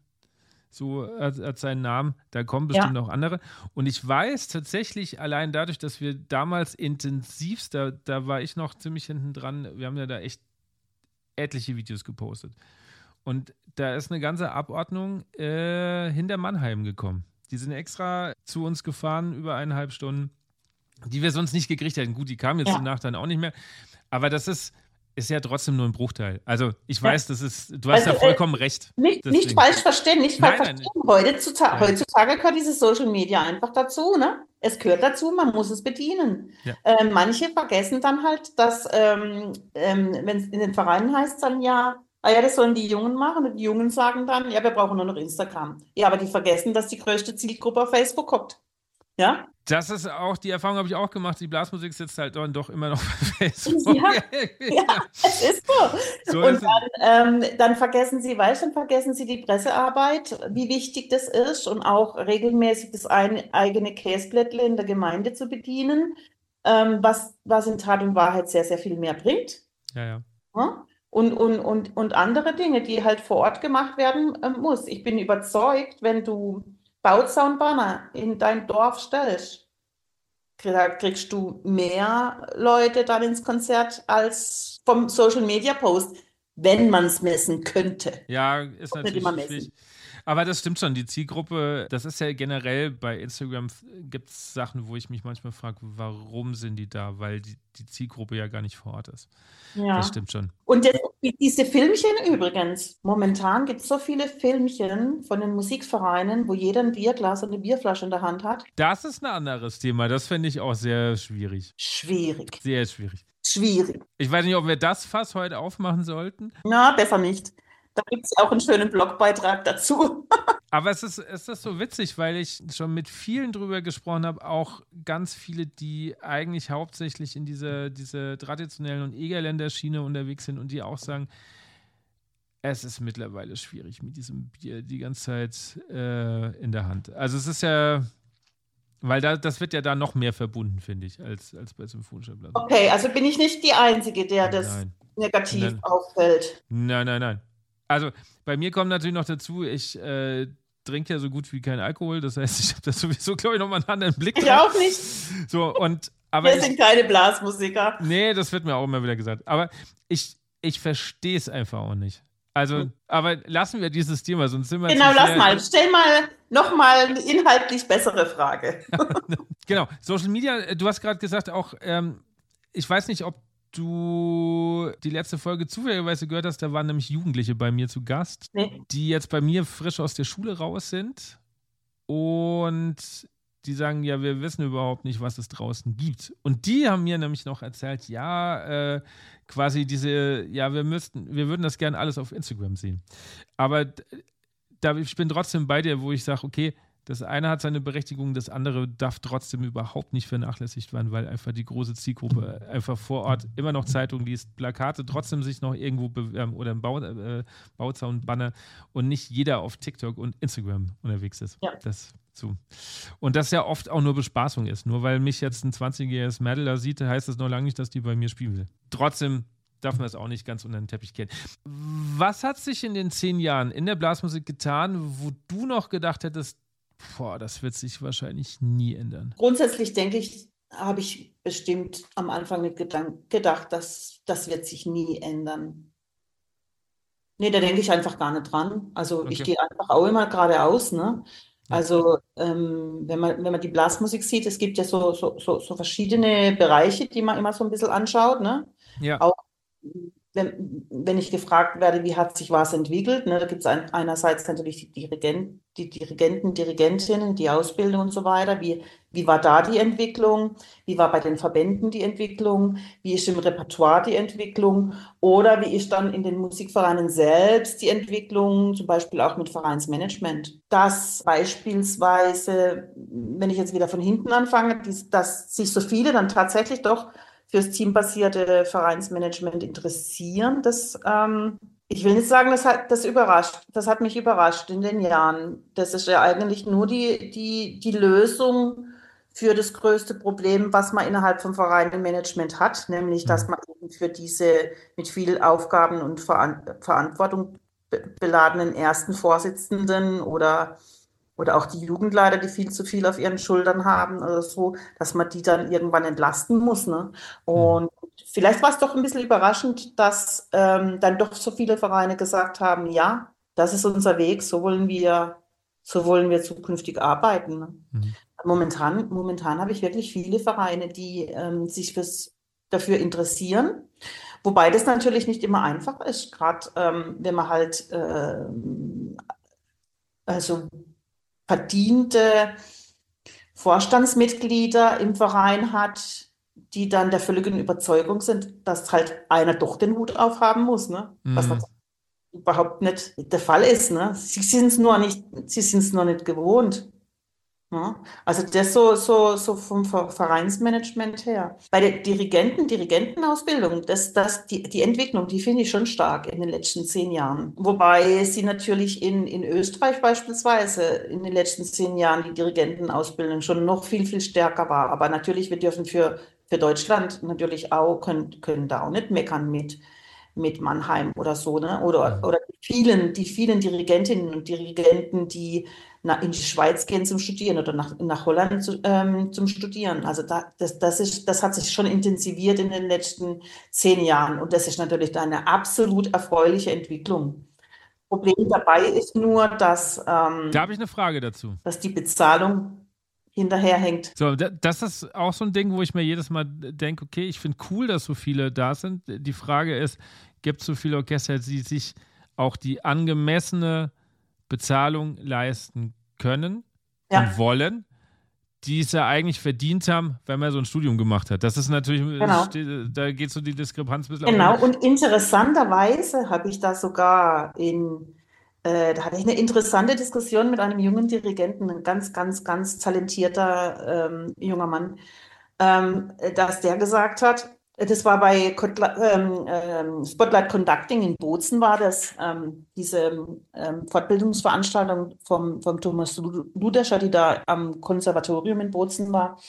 S2: so hat, hat seinen Namen, da kommen bestimmt
S1: Ja,
S2: noch andere. Und ich weiß tatsächlich, allein dadurch, dass wir damals intensivst, da, da war ich noch ziemlich hinten dran, wir haben ja da echt etliche Videos gepostet. Und da ist eine ganze Abordnung äh, hinter Mannheim gekommen. Die sind extra zu uns gefahren, über eineinhalb Stunden, die wir sonst nicht gekriegt hätten. Gut, die kamen jetzt
S1: ja,
S2: danach dann auch nicht mehr. Aber das ist, ist ja trotzdem nur ein Bruchteil. Also ich
S1: ja.
S2: weiß, das ist, du hast
S1: Also
S2: ja
S1: äh,
S2: vollkommen recht.
S1: nicht, nicht
S2: Deswegen.
S1: falsch verstehen, nicht falsch
S2: Nein, nein,
S1: verstehen. Heutzutage,
S2: ja,
S1: heutzutage gehört dieses Social Media einfach dazu, ne? Es gehört dazu, man muss es bedienen.
S2: ja.
S1: Äh, manche vergessen dann halt, dass, ähm, ähm, wenn es in den Vereinen heißt, dann ja, ah ja, das sollen die Jungen machen. Und die Jungen sagen dann, ja, wir brauchen nur noch Instagram. Ja, aber die vergessen, dass die größte Zielgruppe auf Facebook guckt. Ja?
S2: Das ist auch, die Erfahrung habe ich auch gemacht. Die Blasmusik sitzt halt dann doch immer noch bei Facebook.
S1: Ja, ja, es ist so.
S2: So
S1: Und
S2: ist es.
S1: dann, ähm, dann vergessen Sie, weißt du, dann vergessen Sie die Pressearbeit, wie wichtig das ist und auch regelmäßig das ein, eigene Käseblättle in der Gemeinde zu bedienen, ähm, was, was in Tat und Wahrheit sehr, sehr viel mehr bringt.
S2: Ja, ja.
S1: Ja? Und, und, und, und andere Dinge, die halt vor Ort gemacht werden ähm, muss. Ich bin überzeugt, wenn du Bauzaunbanner in dein Dorf stellst, da kriegst du mehr Leute dann ins Konzert als vom Social Media Post, wenn man es messen könnte.
S2: Ja, ist
S1: Nicht immer
S2: natürlich schwierig.
S1: messen.
S2: Aber das stimmt schon, die Zielgruppe, das ist ja generell bei Instagram, gibt es Sachen, wo ich mich manchmal frage, warum sind die da? Weil die, die Zielgruppe ja gar nicht vor Ort ist. Das
S1: Ja.
S2: stimmt schon.
S1: Und das, diese Filmchen übrigens, momentan gibt es so viele Filmchen von den Musikvereinen, wo jeder ein Bierglas und eine Bierflasche in der Hand hat.
S2: Das ist ein anderes Thema. Das finde ich auch sehr schwierig.
S1: Schwierig.
S2: Sehr schwierig.
S1: Schwierig.
S2: Ich weiß nicht, ob wir das Fass heute aufmachen sollten.
S1: Na, besser nicht. Da gibt es auch einen schönen Blogbeitrag dazu.
S2: Aber es ist, es ist so witzig, weil ich schon mit vielen drüber gesprochen habe, auch ganz viele, die eigentlich hauptsächlich in dieser diese traditionellen und Egerländer-Schiene unterwegs sind und die auch sagen, es ist mittlerweile schwierig mit diesem Bier die ganze Zeit äh, in der Hand. Also es ist ja, weil da, das wird ja da noch mehr verbunden, finde ich, als, als bei symphonischer Blasmusik.
S1: Okay, also bin ich nicht die Einzige, der das
S2: Nein.
S1: negativ
S2: Nein.
S1: auffällt.
S2: Nein, nein, nein. Also bei mir kommt natürlich noch dazu, ich äh, trinke ja so gut wie keinen Alkohol. Das heißt, ich habe da sowieso, glaube ich, nochmal einen anderen Blick
S1: Ich
S2: drauf.
S1: auch nicht.
S2: So, und, aber
S1: Wir
S2: ich,
S1: sind keine Blasmusiker.
S2: nee, das wird mir auch immer wieder gesagt. Aber ich, ich verstehe es einfach auch nicht. Also, aber lassen wir dieses Thema, sonst sind wir
S1: Genau,
S2: zu
S1: lass
S2: sehr-
S1: mal. Stell mal nochmal eine inhaltlich bessere Frage.
S2: Genau, Social Media, du hast gerade gesagt, auch, ähm, ich weiß nicht, ob du die letzte Folge zufälligerweise gehört hast, da waren nämlich Jugendliche bei mir zu Gast,
S1: Nee.
S2: die jetzt bei mir frisch aus der Schule raus sind und die sagen, ja, wir wissen überhaupt nicht, was es draußen gibt. Und die haben mir nämlich noch erzählt, ja, äh, quasi diese, ja, wir müssten, wir würden das gerne alles auf Instagram sehen. Aber d- da, ich bin trotzdem bei dir, wo ich sage, okay, das eine hat seine Berechtigung, das andere darf trotzdem überhaupt nicht vernachlässigt werden, weil einfach die große Zielgruppe einfach vor Ort immer noch Zeitung liest, Plakate trotzdem sich noch irgendwo bewerben oder im Bau, äh, Bauzaun, Banner und nicht jeder auf TikTok und Instagram unterwegs ist.
S1: Ja.
S2: Das so. Und das ja oft auch nur Bespaßung ist. Nur weil mich jetzt ein zwanzigjähriges Mädel da sieht, heißt das noch lange nicht, dass die bei mir spielen will. Trotzdem darf man das auch nicht ganz unter den Teppich kehren. Was hat sich in den zehn Jahren in der Blasmusik getan, wo du noch gedacht hättest, boah, das wird sich wahrscheinlich nie ändern?
S1: Grundsätzlich denke ich, habe ich bestimmt am Anfang nicht gedank- gedacht, dass das wird sich nie ändern. Nee, da denke ich einfach gar nicht dran. Also ich
S2: Okay.
S1: gehe einfach auch immer geradeaus, ne?
S2: Ja.
S1: Also ähm, wenn man, wenn man die Blasmusik sieht, es gibt ja so, so, so, so verschiedene Bereiche, die man immer so ein bisschen anschaut, ne?
S2: Ja.
S1: Auch wenn, wenn ich gefragt werde, wie hat sich was entwickelt, ne? Da gibt es ein, einerseits natürlich die Dirigent, die Dirigenten, Dirigentinnen, die Ausbildung und so weiter. Wie, wie war da die Entwicklung? Wie war bei den Verbänden die Entwicklung? Wie ist im Repertoire die Entwicklung? Oder wie ist dann in den Musikvereinen selbst die Entwicklung, zum Beispiel auch mit Vereinsmanagement? Dass beispielsweise, wenn ich jetzt wieder von hinten anfange, dies- dass sich so viele dann tatsächlich doch fürs teambasierte Vereinsmanagement interessieren, das, ähm, ich will nicht sagen, das hat, das überrascht, das hat mich überrascht in den Jahren. Das ist ja eigentlich nur die, die, die Lösung für das größte Problem, was man innerhalb vom Vereinsmanagement hat, nämlich, dass
S2: Mhm.
S1: man eben für diese mit viel Aufgaben und Veran Verantwortung be beladenen ersten Vorsitzenden oder oder auch die Jugendleiter, die viel zu viel auf ihren Schultern haben oder so, dass man die dann irgendwann entlasten muss, ne?
S2: Mhm.
S1: Und vielleicht war es doch ein bisschen überraschend, dass ähm, dann doch so viele Vereine gesagt haben, ja, das ist unser Weg, so wollen wir, so wollen wir zukünftig arbeiten, ne?
S2: Mhm.
S1: Momentan, momentan habe ich wirklich viele Vereine, die ähm, sich fürs, dafür interessieren. Wobei das natürlich nicht immer einfach ist, gerade ähm, wenn man halt ähm, also verdiente Vorstandsmitglieder im Verein hat, die dann der völligen Überzeugung sind, dass halt einer doch den Hut aufhaben muss, ne? Was
S2: Mhm.
S1: natürlich überhaupt nicht der Fall ist, ne? Sie sind es nur nicht, sie sind es nur nicht gewohnt. Ja, also das so, so, so vom Ver- Vereinsmanagement her. Bei der Dirigenten, Dirigentenausbildung, das, das, die, die Entwicklung, die finde ich schon stark in den letzten zehn Jahren. Wobei sie natürlich in, in Österreich beispielsweise in den letzten zehn Jahren die Dirigentenausbildung schon noch viel, viel stärker war. Aber natürlich, wir dürfen für, für Deutschland natürlich auch, können, können da auch nicht meckern mit mit Mannheim oder so, ne? Oder,
S2: Mhm.
S1: oder die vielen, die vielen Dirigentinnen und Dirigenten, die na, in die Schweiz gehen zum Studieren oder nach, nach Holland zu, ähm, zum Studieren. Also da, das, das ist, das hat sich schon intensiviert in den letzten zehn Jahren und das ist natürlich da eine absolut erfreuliche Entwicklung. Problem dabei ist nur, dass,
S2: Da habe
S1: ähm,
S2: ich eine Frage dazu.
S1: dass die Bezahlung hinterherhängt.
S2: So, da- das ist auch so ein Ding, wo ich mir jedes Mal denke, okay, ich finde cool, dass so viele da sind. Die Frage ist, gibt es so viele Orchester, die sich auch die angemessene Bezahlung leisten können und
S1: Ja,
S2: wollen, die es ja eigentlich verdient haben, wenn man so ein Studium gemacht hat. Das ist natürlich, es
S1: genau.
S2: steht- da geht so die Diskrepanz ein bisschen auseinander.
S1: Genau, und interessanterweise habe ich da sogar in, äh, da hatte ich eine interessante Diskussion mit einem jungen Dirigenten, ein ganz, ganz, ganz talentierter ähm, junger Mann, ähm, dass der gesagt hat, das war bei Kotla- ähm, ähm, Spotlight Conducting in Bozen war das, ähm, diese ähm, Fortbildungsveranstaltung vom, vom Thomas Lu- Luderscher, die da am Konservatorium in Bozen war.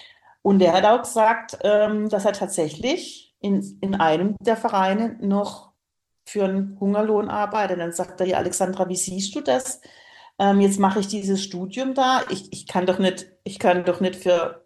S1: Und der hat auch gesagt, ähm, dass er tatsächlich in, in einem der Vereine noch für einen Hungerlohn arbeitet. Dann sagt er, ja, Alexandra, wie siehst du das? Ähm, jetzt mache ich dieses Studium da. Ich, ich kann doch nicht, ich kann doch nicht für,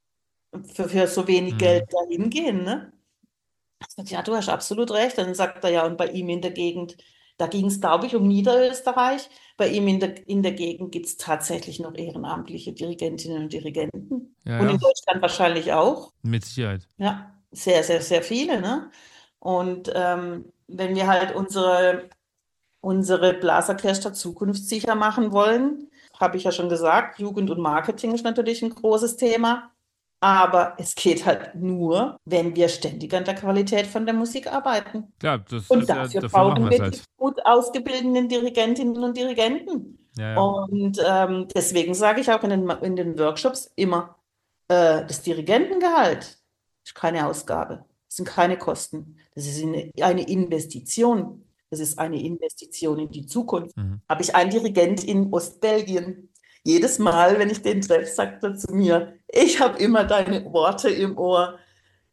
S1: für, für so wenig Geld
S2: Mhm.
S1: dahin gehen, ne? Ich sag, ja, du hast absolut recht. Dann sagt er ja, und bei ihm in der Gegend, da ging es, glaube ich, um Niederösterreich. Bei ihm in der, in der Gegend gibt es tatsächlich noch ehrenamtliche Dirigentinnen und Dirigenten.
S2: Ja,
S1: Und in
S2: ja,
S1: Deutschland wahrscheinlich auch.
S2: mit Sicherheit.
S1: Ja, sehr, sehr, sehr viele, ne? Und ähm, wenn wir halt unsere, unsere Blasorchester zukunftssicher machen wollen, habe ich ja schon gesagt, Jugend und Marketing ist natürlich ein großes Thema. Aber es geht halt nur, wenn wir ständig an der Qualität von der Musik arbeiten.
S2: Klar, das
S1: Und
S2: ist ja,
S1: dafür
S2: dafür machen wir
S1: brauchen
S2: es
S1: wir die
S2: halt.
S1: gut ausgebildeten Dirigentinnen und Dirigenten.
S2: Ja, ja.
S1: Und ähm, deswegen sage ich auch in den, in den Workshops immer, äh, das Dirigentengehalt ist keine Ausgabe, das sind keine Kosten. Das ist eine, eine Investition. Das ist eine Investition in die Zukunft.
S2: Mhm.
S1: Habe ich einen Dirigent in Ostbelgien. Jedes Mal, wenn ich den treffe, sagt er zu mir, ich habe immer deine Worte im Ohr.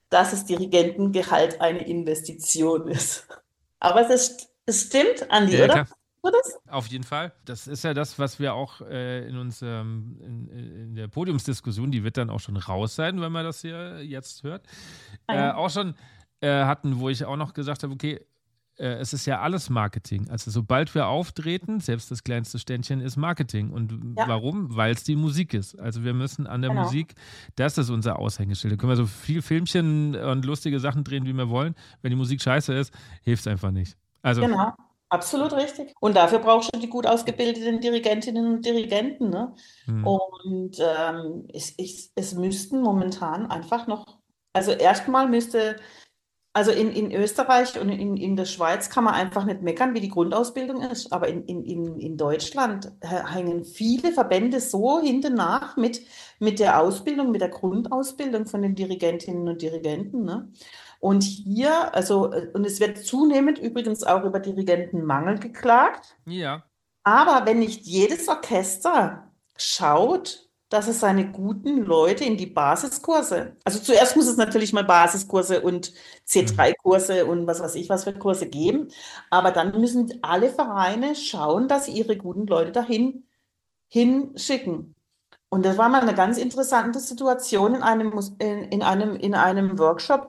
S1: dass das Dirigentengehalt eine Investition ist. Aber es ist, es stimmt, Andi,
S2: Ja,
S1: oder?
S2: klar.
S1: Oder?
S2: Auf jeden Fall. Das ist ja das, was wir auch äh, in uns ähm, in, in der Podiumsdiskussion, die wird dann auch schon raus sein, wenn man das hier jetzt hört,
S1: Ah,
S2: äh,
S1: ja.
S2: auch schon äh, hatten, wo ich auch noch gesagt habe, okay, äh, es ist ja alles Marketing. Also sobald wir auftreten, selbst das kleinste Ständchen ist Marketing. Und
S1: Ja,
S2: warum? Weil es die Musik ist. Also wir müssen an der
S1: genau.
S2: Musik, das ist unser Aushängeschild. Da können wir so viel Filmchen und lustige Sachen drehen, wie wir wollen. Wenn die Musik scheiße ist, hilft es einfach nicht. Also,
S1: Genau. Absolut richtig. Und dafür brauchst du die gut ausgebildeten Dirigentinnen und Dirigenten, ne?
S2: hm,
S1: Und ähm, es, ich, es müssten momentan einfach noch, also erstmal müsste, also in, in Österreich und in, in der Schweiz kann man einfach nicht meckern, wie die Grundausbildung ist. Aber in, in, in, in Deutschland h- hängen viele Verbände so hinten nach mit, mit der Ausbildung, mit der Grundausbildung von den Dirigentinnen und Dirigenten, ne? Und hier, also, äh, und es wird zunehmend übrigens auch über Dirigentenmangel geklagt.
S2: ja.
S1: Aber wenn nicht jedes Orchester schaut, dass es seine guten Leute in die Basiskurse, also zuerst muss es natürlich mal Basiskurse und
S2: Mhm.
S1: C drei Kurse und was weiß ich was für Kurse geben, aber dann müssen alle Vereine schauen, dass sie ihre guten Leute dahin hinschicken. Und das war mal eine ganz interessante Situation in einem, Mus- in, in einem, in einem Workshop,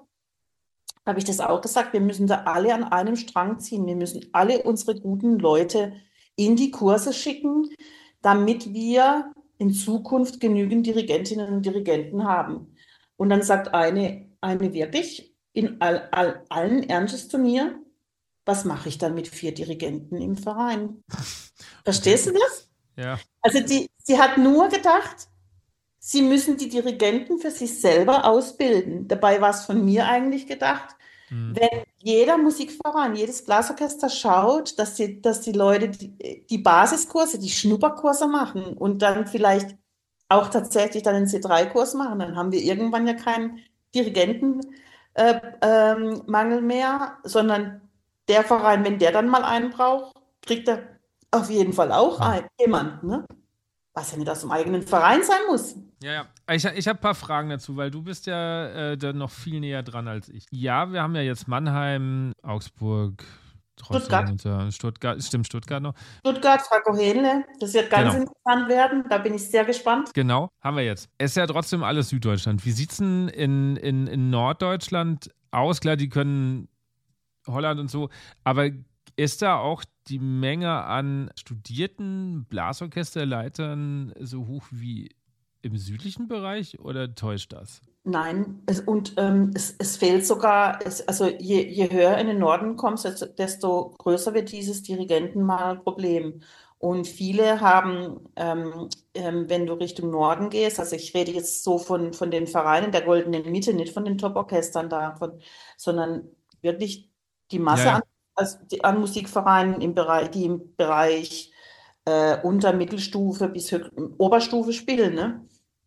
S1: habe ich das auch gesagt, wir müssen da alle an einem Strang ziehen. Wir müssen alle unsere guten Leute in die Kurse schicken, damit wir in Zukunft genügend Dirigentinnen und Dirigenten haben. Und dann sagt eine, eine wirklich in all, all, allen Ernstes zu mir, was mache ich dann mit vier Dirigenten im Verein?
S2: Okay.
S1: Verstehst du das?
S2: Ja.
S1: Also die, sie hat nur gedacht, sie müssen die Dirigenten für sich selber ausbilden. Dabei war es von mir eigentlich gedacht,
S2: Mhm.
S1: wenn jeder Musikverein, jedes Blasorchester schaut, dass die, dass die Leute die, die Basiskurse, die Schnupperkurse machen und dann vielleicht auch tatsächlich dann einen C drei Kurs machen, dann haben wir irgendwann ja keinen Dirigentenmangel äh, ähm, Mangel mehr, sondern der Verein, wenn der dann mal einen braucht, kriegt er auf jeden Fall auch
S2: Mhm.
S1: einen, jemand, ne? Was ja nicht aus dem eigenen Verein sein muss.
S2: Ja, ja. Ich, ich habe ein paar Fragen dazu, weil du bist ja äh, da noch viel näher dran als ich. Ja, wir haben ja jetzt Mannheim, Augsburg, trotzdem
S1: Stuttgart.
S2: und äh, Stuttgart, stimmt Stuttgart noch.
S1: Stuttgart, Franco Hähnle, das wird ganz
S2: Genau,
S1: interessant werden. Da bin ich sehr gespannt.
S2: genau, haben wir jetzt. Es ist ja trotzdem alles Süddeutschland. Wie sieht es denn in, in, in Norddeutschland aus? Klar, die können Holland und so, aber ist da auch die Menge an studierten Blasorchesterleitern so hoch wie im südlichen Bereich oder täuscht das?
S1: Nein, es, und ähm, es, es fehlt sogar, es, also je, je höher in den Norden kommst, desto, desto größer wird dieses Dirigentenmangel-Problem. Und viele haben, ähm, ähm, wenn du Richtung Norden gehst, also ich rede jetzt so von, von den Vereinen der Goldenen Mitte, nicht von den Top-Orchestern davon, sondern wirklich die
S2: Ja,
S1: Masse
S2: ja.
S1: an, also die, an Musikvereinen im Bereich, die im Bereich äh, unter Mittelstufe bis Hö Oberstufe spielen, ne?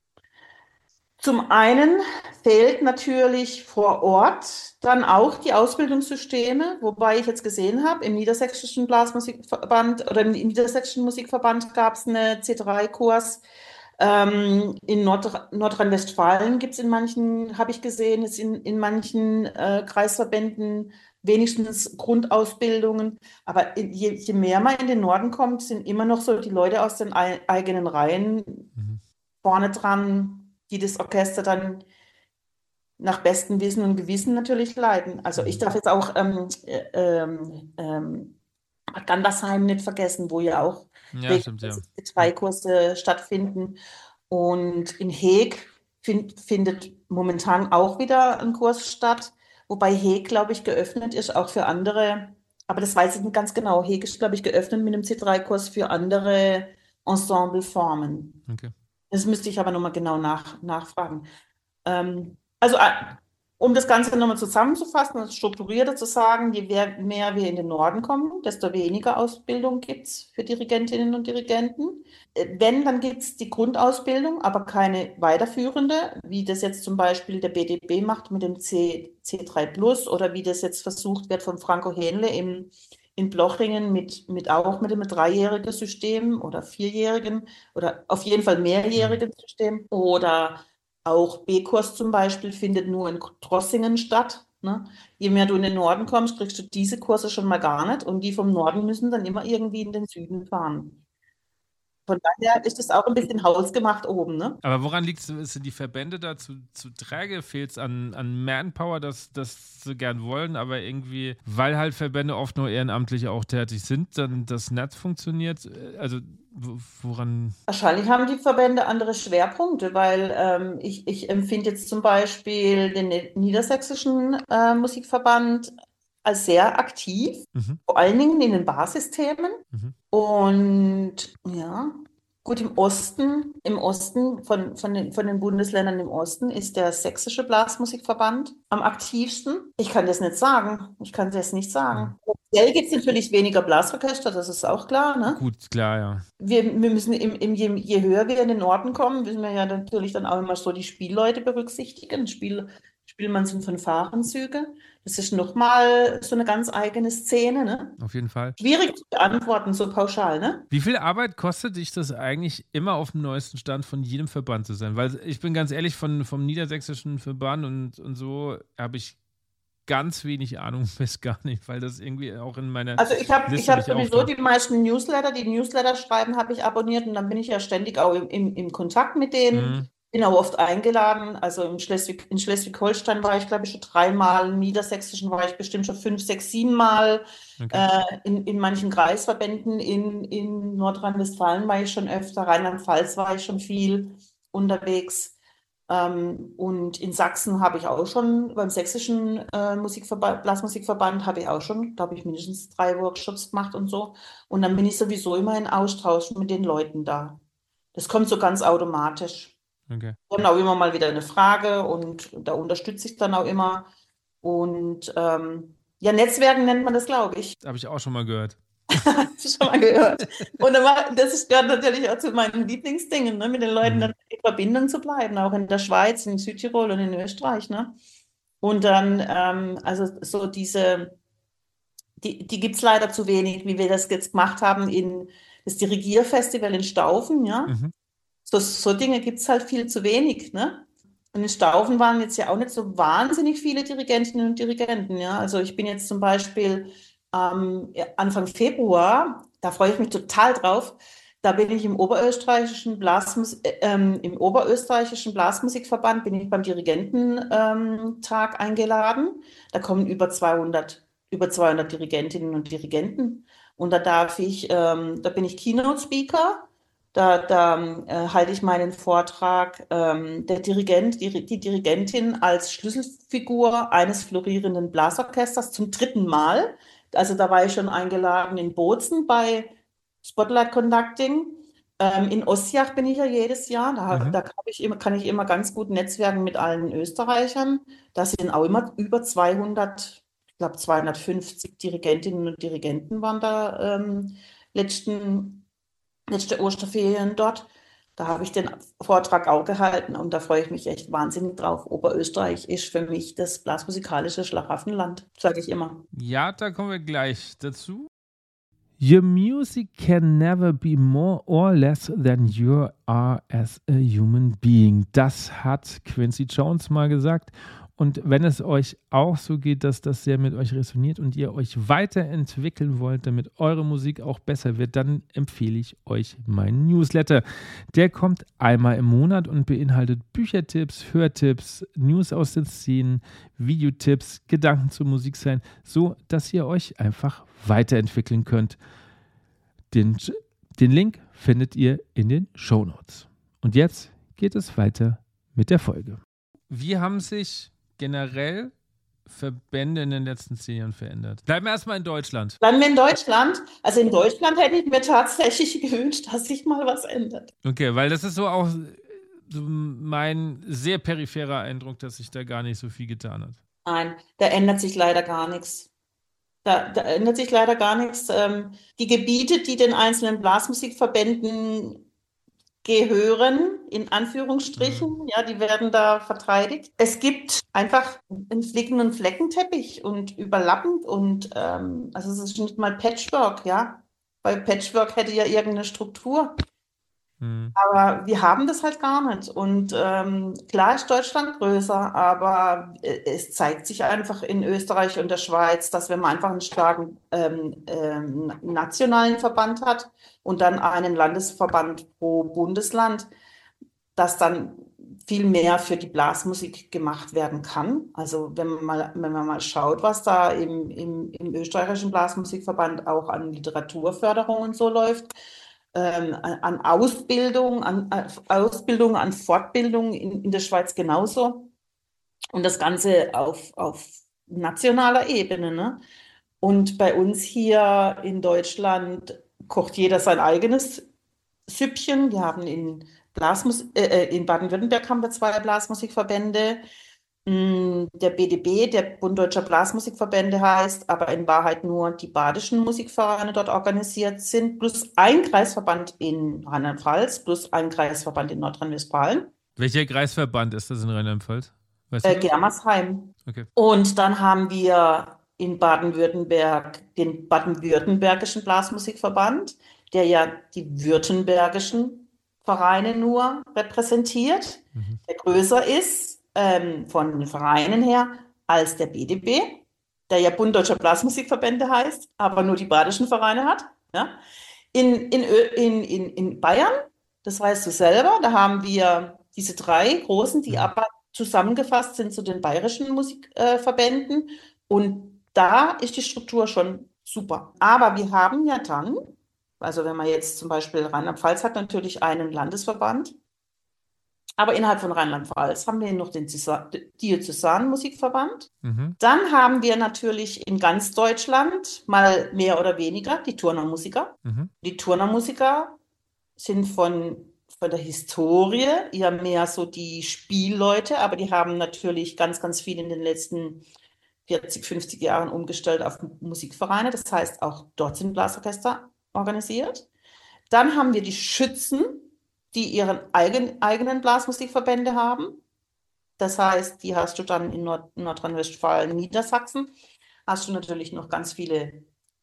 S1: Zum einen fehlt natürlich vor Ort dann auch die Ausbildungssysteme, wobei ich jetzt gesehen habe, im Niedersächsischen Blasmusikverband oder im Niedersächsischen Musikverband gab es eine C drei Kurs. Ähm, in Nord Nordrhein-Westfalen gibt es in manchen, habe ich gesehen, ist in, in manchen äh, Kreisverbänden wenigstens Grundausbildungen. Aber je, je mehr man in den Norden kommt, sind immer noch so die Leute aus den ei- eigenen Reihen
S2: Mhm.
S1: vorne dran, die das Orchester dann nach bestem Wissen und Gewissen natürlich leiten. Also ich
S2: Mhm.
S1: darf jetzt auch ähm, äh, ähm, ähm, Gandersheim nicht vergessen, wo ja auch
S2: Ja, stimmt, ja.
S1: regelmäßig drei Kurse stattfinden. Und in Heeg find, findet momentan auch wieder ein Kurs statt, wobei Heeg, glaube ich, geöffnet ist, auch für andere, aber das weiß ich nicht ganz genau. Heeg ist, glaube ich, geöffnet mit einem C drei Kurs für andere Ensembleformen.
S2: Okay.
S1: Das müsste ich aber nochmal genau nach, nachfragen. Ähm, also, äh, um das Ganze nochmal zusammenzufassen und strukturierter zu sagen, je wer- mehr wir in den Norden kommen, desto weniger Ausbildung gibt es für Dirigentinnen und Dirigenten. Äh, Wenn, dann gibt es die Grundausbildung, aber keine weiterführende, wie das jetzt zum Beispiel der B D B macht mit dem C, C drei Plus oder wie das jetzt versucht wird von Franco Hähnle im, in Blochingen mit, mit auch mit einem dreijährigen System oder vierjährigen oder auf jeden Fall
S2: Mhm.
S1: mehrjährigen System oder Auch B-Kurs zum Beispiel findet nur in Trossingen statt. Ne? Je mehr du in den Norden kommst, kriegst du diese Kurse schon mal gar nicht. Und die vom Norden müssen dann immer irgendwie in den Süden fahren. Von daher ist es auch ein bisschen hausgemacht oben, ne?
S2: Aber woran liegt es? Sind die Verbände da zu, zu träge? Fehlt es an, an Manpower, dass, dass sie gern wollen, aber irgendwie, weil halt Verbände oft nur ehrenamtlich auch tätig sind, dann das Netz funktioniert? Also woran?
S1: Wahrscheinlich haben die Verbände andere Schwerpunkte, weil ähm, ich, ich empfinde jetzt zum Beispiel den Niedersächsischen äh, Musikverband als sehr aktiv,
S2: Mhm.
S1: vor allen Dingen in den Basisthemen.
S2: Mhm.
S1: Und ja, gut, im Osten, im Osten von, von den, von den Bundesländern im Osten ist der Sächsische Blasmusikverband am aktivsten. Ich kann das nicht sagen. Ich kann das nicht sagen. Offiziell gibt es natürlich weniger Blasorchester, das ist auch klar, ne?
S2: Gut, klar, ja.
S1: Wir, wir müssen im, im, je, je höher wir in den Norden kommen, müssen wir ja natürlich dann auch immer so die Spielleute berücksichtigen. Spiel, Spielmanns- und Fanfarenzüge. Das ist nochmal so eine ganz eigene Szene, ne?
S2: Auf jeden Fall.
S1: Schwierig zu beantworten, so pauschal, ne?
S2: Wie viel Arbeit kostet dich das eigentlich, immer auf dem neuesten Stand von jedem Verband zu sein? Weil ich bin ganz ehrlich, von, vom Niedersächsischen Verband und, und so habe ich ganz wenig Ahnung bis gar nicht, weil das irgendwie auch in meiner
S1: Also ich habe ich
S2: Liste
S1: hab
S2: nicht
S1: sowieso
S2: auftaucht.
S1: die meisten Newsletter, die Newsletter schreiben, habe ich abonniert und dann bin ich ja ständig auch im, im, im Kontakt mit denen.
S2: Mhm.
S1: Bin auch oft eingeladen. Also in Schleswig, in Schleswig-Holstein war ich, glaube ich, schon dreimal. Im Niedersächsischen war ich bestimmt schon fünf, sechs, sieben Mal.
S2: Okay.
S1: Äh, in, in manchen Kreisverbänden in, in Nordrhein-Westfalen war ich schon öfter. Rheinland-Pfalz war ich schon viel unterwegs. Ähm, und in Sachsen habe ich auch schon, beim Sächsischen äh, Musikverband, Blasmusikverband, habe ich auch schon, glaube ich, mindestens drei Workshops gemacht und so. Und dann bin ich sowieso immer in Austausch mit den Leuten da. Das kommt so ganz automatisch.
S2: Okay.
S1: Wir haben auch immer mal wieder eine Frage und da unterstütze ich dann auch immer. Und ähm, ja, Netzwerken nennt man das, glaube ich.
S2: Habe ich auch schon mal gehört.
S1: Hast du schon mal gehört. Und dann war- das ist, gehört natürlich auch zu meinen Lieblingsdingen, ne? Mit den Leuten
S2: Mhm.
S1: dann in Verbindung zu bleiben, auch in der Schweiz, in Südtirol und in Österreich, ne? Und dann, ähm, also so diese, die, die gibt es leider zu wenig, wie wir das jetzt gemacht haben in das Dirigierfestival in Staufen, ja?
S2: Mhm.
S1: So, so Dinge gibt es halt viel zu wenig, ne? Und in Staufen waren jetzt ja auch nicht so wahnsinnig viele Dirigentinnen und Dirigenten, ja. Also ich bin jetzt zum Beispiel ähm, ja, Anfang Februar, da freue ich mich total drauf. Da bin ich im oberösterreichischen Blasmus äh, ähm, im oberösterreichischen Blasmusikverband, bin ich beim Dirigententag ähm, Tag eingeladen. Da kommen über zweihundert, über zweihundert Dirigentinnen und Dirigenten. Und da darf ich, ähm, da bin ich Keynote Speaker. Da, da äh, halte ich meinen Vortrag, ähm, der Dirigent, die, die Dirigentin als Schlüsselfigur eines florierenden Blasorchesters zum dritten Mal. Also da war ich schon eingeladen in Bozen bei Spotlight Conducting. Ähm, in Osjach bin ich ja jedes Jahr. Da,
S2: Mhm.
S1: da kann ich immer, kann ich immer ganz gut netzwerken mit allen Österreichern. Da sind auch immer über zweihundert, ich glaube zweihundertfünfzig Dirigentinnen und Dirigenten waren da ähm, letzten letzte Osterferien dort. Da habe ich den Vortrag auch gehalten und da freue ich mich echt wahnsinnig drauf. Oberösterreich ist für mich das blasmusikalische Schlaraffenland, sage ich immer.
S2: Ja, da kommen wir gleich dazu. Your music can never be more or less than you are as a human being. Das hat Quincy Jones mal gesagt. Und wenn es euch auch so geht, dass das sehr mit euch resoniert und ihr euch weiterentwickeln wollt, damit eure Musik auch besser wird, dann empfehle ich euch meinen Newsletter. Der kommt einmal im Monat und beinhaltet Büchertipps, Hörtipps, News aus den Szenen, Videotipps, Gedanken zur Musik sein, so dass ihr euch einfach weiterentwickeln könnt. Den, den Link findet ihr in den Shownotes. Und jetzt geht es weiter mit der Folge. Wie haben sich generell Verbände in den letzten zehn Jahren verändert? Bleiben wir erstmal in Deutschland.
S1: Bleiben wir in Deutschland. Also in Deutschland hätte ich mir tatsächlich gewünscht, dass sich mal was ändert.
S2: Okay, weil das ist so auch so mein sehr peripherer Eindruck, dass sich da gar nicht so viel getan hat.
S1: Nein, da ändert sich leider gar nichts. Da, da ändert sich leider gar nichts. Ähm, die Gebiete, die den einzelnen Blasmusikverbänden gehören, in Anführungsstrichen,
S2: Mhm.
S1: ja, die werden da verteidigt. Es gibt einfach einen Flicken- und Fleckenteppich und überlappend und ähm, also es ist nicht mal Patchwork, ja. Weil Patchwork hätte ja irgendeine Struktur.
S2: Mhm.
S1: Aber wir haben das halt gar nicht. Und ähm, klar ist Deutschland größer, aber äh, es zeigt sich einfach in Österreich und der Schweiz, dass wenn man einfach einen starken ähm, ähm, nationalen Verband hat und dann einen Landesverband pro Bundesland, dass dann viel mehr für die Blasmusik gemacht werden kann. Also wenn man mal, wenn man mal schaut, was da im, im, im österreichischen Blasmusikverband auch an Literaturförderung und so läuft, ähm, an, an Ausbildung, an, an Ausbildung, an Fortbildung in, in der Schweiz genauso. Und das Ganze auf, auf nationaler Ebene, ne? Und bei uns hier in Deutschland kocht jeder sein eigenes Süppchen. Wir haben in Blasmus äh, äh, in Baden-Württemberg haben wir zwei Blasmusikverbände. Mm, Der B D B, der Bund Deutscher Blasmusikverbände heißt, aber in Wahrheit nur die badischen Musikvereine dort organisiert sind, plus ein Kreisverband in Rheinland-Pfalz, plus ein Kreisverband in Nordrhein-Westfalen,
S2: Welcher Kreisverband ist das in Rheinland-Pfalz? Weißt du
S1: äh,
S2: das?
S1: Germersheim.
S2: Okay.
S1: Und dann haben wir in Baden-Württemberg den Baden-Württembergischen Blasmusikverband, der ja die württembergischen Vereine nur repräsentiert,
S2: Mhm.
S1: der größer ist ähm, von den Vereinen her als der B D B, der ja Bund Deutscher Blasmusikverbände heißt, aber nur die badischen Vereine hat. Ja? In, in, Ö- in, in, in Bayern, das weißt du selber, da haben wir diese drei großen, die
S2: Mhm.
S1: aber zusammengefasst sind zu den bayerischen Musikverbänden. Und da ist die Struktur schon super. Aber wir haben ja dann, also wenn man jetzt zum Beispiel Rheinland-Pfalz hat natürlich einen Landesverband, aber innerhalb von Rheinland-Pfalz haben wir noch den Diözesan- Diözesanmusikverband.
S2: Mhm.
S1: Dann haben wir natürlich in ganz Deutschland mal mehr oder weniger die Turnermusiker.
S2: Mhm.
S1: Die Turnermusiker sind von, von der Historie eher mehr so die Spielleute, aber die haben natürlich ganz, ganz viel in den letzten vierzig, fünfzig Jahren umgestellt auf Musikvereine. Das heißt, auch dort sind Blasorchester organisiert. Dann haben wir die Schützen, die ihren eigen, eigenen Blasmusikverbände haben. Das heißt, die hast du dann in Nord Nordrhein-Westfalen, Niedersachsen. Hast du natürlich noch ganz viele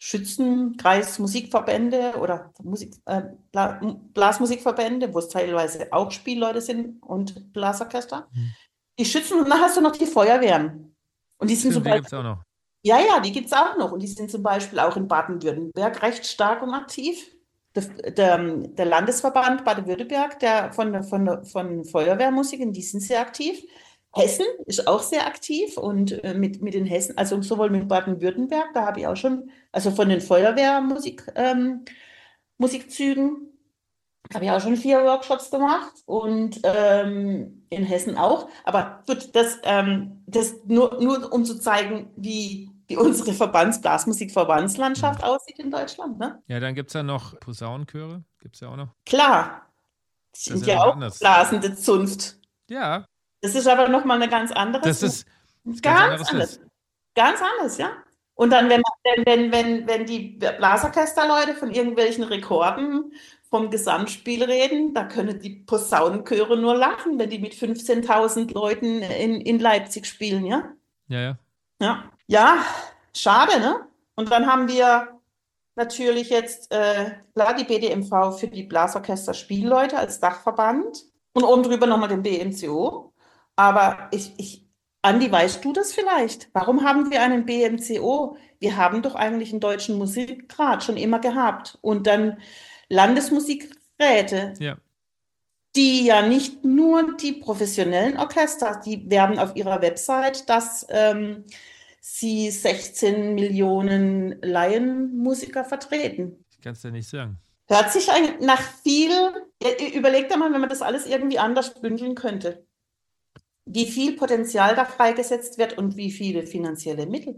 S1: Schützenkreis-Musikverbände oder Musik, äh, Bla Blasmusikverbände, wo es teilweise auch Spielleute sind und Blasorchester.
S2: Mhm.
S1: Die Schützen und dann hast du noch die Feuerwehren. Und die sind zum
S2: Stimmt, die gibt es
S1: Beispiel,
S2: auch noch.
S1: ja, ja, die gibt es auch noch. Und die sind zum Beispiel auch in Baden-Württemberg recht stark und aktiv. Der, der, der Landesverband Baden-Württemberg, der von, der- von, der- von Feuerwehrmusiken, die sind sehr aktiv. Hessen ist auch sehr aktiv und äh, mit, mit den Hessen, also sowohl mit Baden-Württemberg, da habe ich auch schon, also von den Feuerwehrmusik, ähm, Musikzügen, habe ich auch schon vier Workshops gemacht und ähm, in Hessen auch. Aber gut, das, ähm, das nur, nur um zu zeigen, wie, wie unsere Verbands
S2: Mhm.
S1: Blasmusik-Verbandslandschaft aussieht in Deutschland, ne?
S2: Ja, dann gibt es ja noch Posaunenchöre. Gibt es ja auch noch.
S1: Klar,
S2: Das ist
S1: sind
S2: ja
S1: ja
S2: nochmal
S1: auch
S2: anders.
S1: blasende Zunft.
S2: Ja,
S1: Das ist aber nochmal eine ganz anderes,
S2: das ist ein ganz
S1: ganz
S2: anderes
S1: anders.
S2: Fest.
S1: Ganz anders, ja. Und dann, wenn, man- wenn, wenn, wenn, wenn die Blasorchesterleute von irgendwelchen Rekorden vom Gesamtspiel reden, da können die Posaunenchöre nur lachen, wenn die mit fünfzehntausend Leuten in, in Leipzig spielen, ja?
S2: Ja, ja.
S1: Ja. Ja, schade, ne? Und dann haben wir natürlich jetzt, äh, klar, die B D M V für die Blasorchester Spielleute als Dachverband und oben drüber nochmal den B M C O. Aber ich, ich, Andi, weißt du das vielleicht? Warum haben wir einen B M C O? Wir haben doch eigentlich einen deutschen Musikrat schon immer gehabt und dann Landesmusikräte,
S2: Ja,
S1: die ja nicht nur die professionellen Orchester, die werben auf ihrer Website, dass ähm, sie sechzehn Millionen Laienmusiker vertreten.
S2: ich kann es dir nicht sagen.
S1: Hört sich ein, nach viel, äh, überlegt einmal, wenn man das alles irgendwie anders bündeln könnte, wie viel Potenzial da freigesetzt wird und wie viele finanzielle Mittel.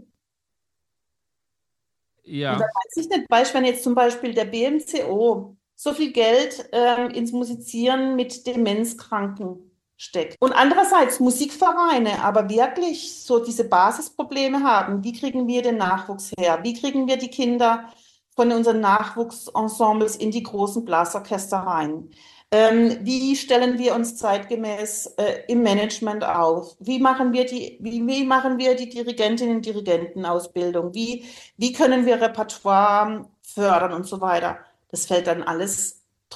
S1: Und da
S2: Ja,
S1: weiß ich nicht, weißt, wenn jetzt zum Beispiel der B M C O so viel Geld ähm, ins Musizieren mit Demenzkranken steckt und andererseits Musikvereine aber wirklich so diese Basisprobleme haben, wie kriegen wir den Nachwuchs her? Wie kriegen wir die Kinder von unseren Nachwuchsensembles in die großen Blasorchester rein? Ähm, wie stellen wir uns zeitgemäß äh, im Management auf? Wie machen wir die, wie, wie machen wir die Dirigentinnen und Dirigentenausbildung? Wie wie können wir Repertoire fördern und so weiter? Das fällt dann alles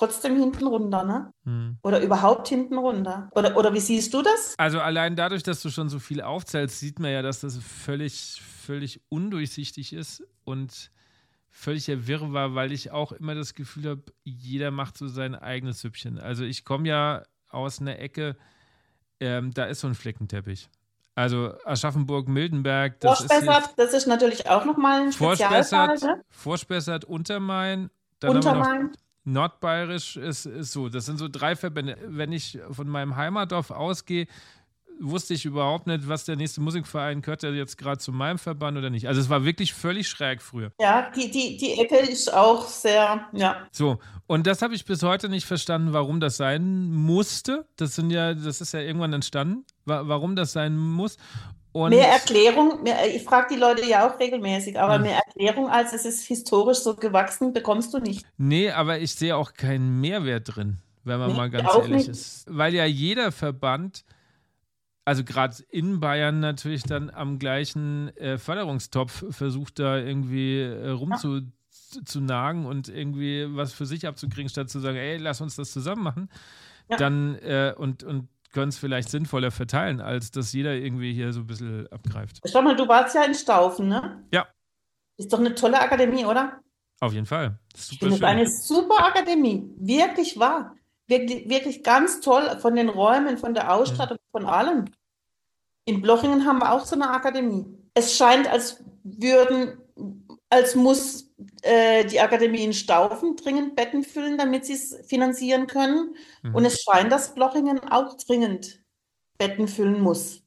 S1: trotzdem hinten runter, ne?
S2: Hm.
S1: Oder überhaupt hinten runter. Oder, oder wie siehst du das?
S2: Also allein dadurch, dass du schon so viel aufzählst, sieht man ja, dass das völlig, völlig undurchsichtig ist und völliger Wirrwarr, weil ich auch immer das Gefühl habe, jeder macht so sein eigenes Süppchen. Also ich komme ja aus einer Ecke, ähm, da ist so ein Flickenteppich. Also Aschaffenburg, Mildenberg, das ist
S1: Vorspessart,
S2: jetzt
S1: das ist natürlich auch nochmal ein Spezialfall,
S2: Vorspessart,
S1: ne?
S2: Vorspessart, Untermain, dann haben wir noch
S1: Untermain.
S2: Nordbayerisch, ist, ist so. Das sind so drei Verbände. Wenn ich von meinem Heimatdorf ausgehe, wusste ich überhaupt nicht, was der nächste Musikverein gehört, der jetzt gerade zu meinem Verband oder nicht. Also es war wirklich völlig schräg früher.
S1: Ja, die, die, die Ecke ist auch sehr, ja.
S2: So, und das habe ich bis heute nicht verstanden, warum das sein musste. Das sind ja, das ist ja irgendwann entstanden, wa- warum das sein muss. Und
S1: Mehr Erklärung, mehr, ich frage die Leute ja auch regelmäßig, aber
S2: Hm.
S1: mehr Erklärung, als es ist historisch so gewachsen, bekommst du nicht.
S2: nee, aber ich sehe auch keinen Mehrwert drin, wenn man
S1: Nee,
S2: mal ganz
S1: auch
S2: ehrlich
S1: nicht.
S2: ist. Weil ja jeder Verband, also gerade in Bayern natürlich dann am gleichen äh, Förderungstopf versucht, da irgendwie äh, rumzu zu nagen und irgendwie was für sich abzukriegen, statt zu sagen, ey, lass uns das zusammen machen.
S1: Ja.
S2: Dann äh, und, und können es vielleicht sinnvoller verteilen, als dass jeder irgendwie hier so ein bisschen abgreift.
S1: Schau mal, du warst ja in Staufen, ne?
S2: Ja,
S1: Ist doch eine tolle Akademie, oder?
S2: auf jeden Fall.
S1: Ich
S2: Super
S1: finde es
S2: schön.
S1: eine super Akademie. Wirklich wahr. Wirklich, wirklich ganz toll von den Räumen, von der Ausstattung, von allem. In Blochingen haben wir auch so eine Akademie. Es scheint, als würden, als muss äh, die Akademie in Staufen dringend Betten füllen, damit sie es finanzieren können.
S2: Mhm.
S1: Und es scheint, dass Blochingen auch dringend Betten füllen muss.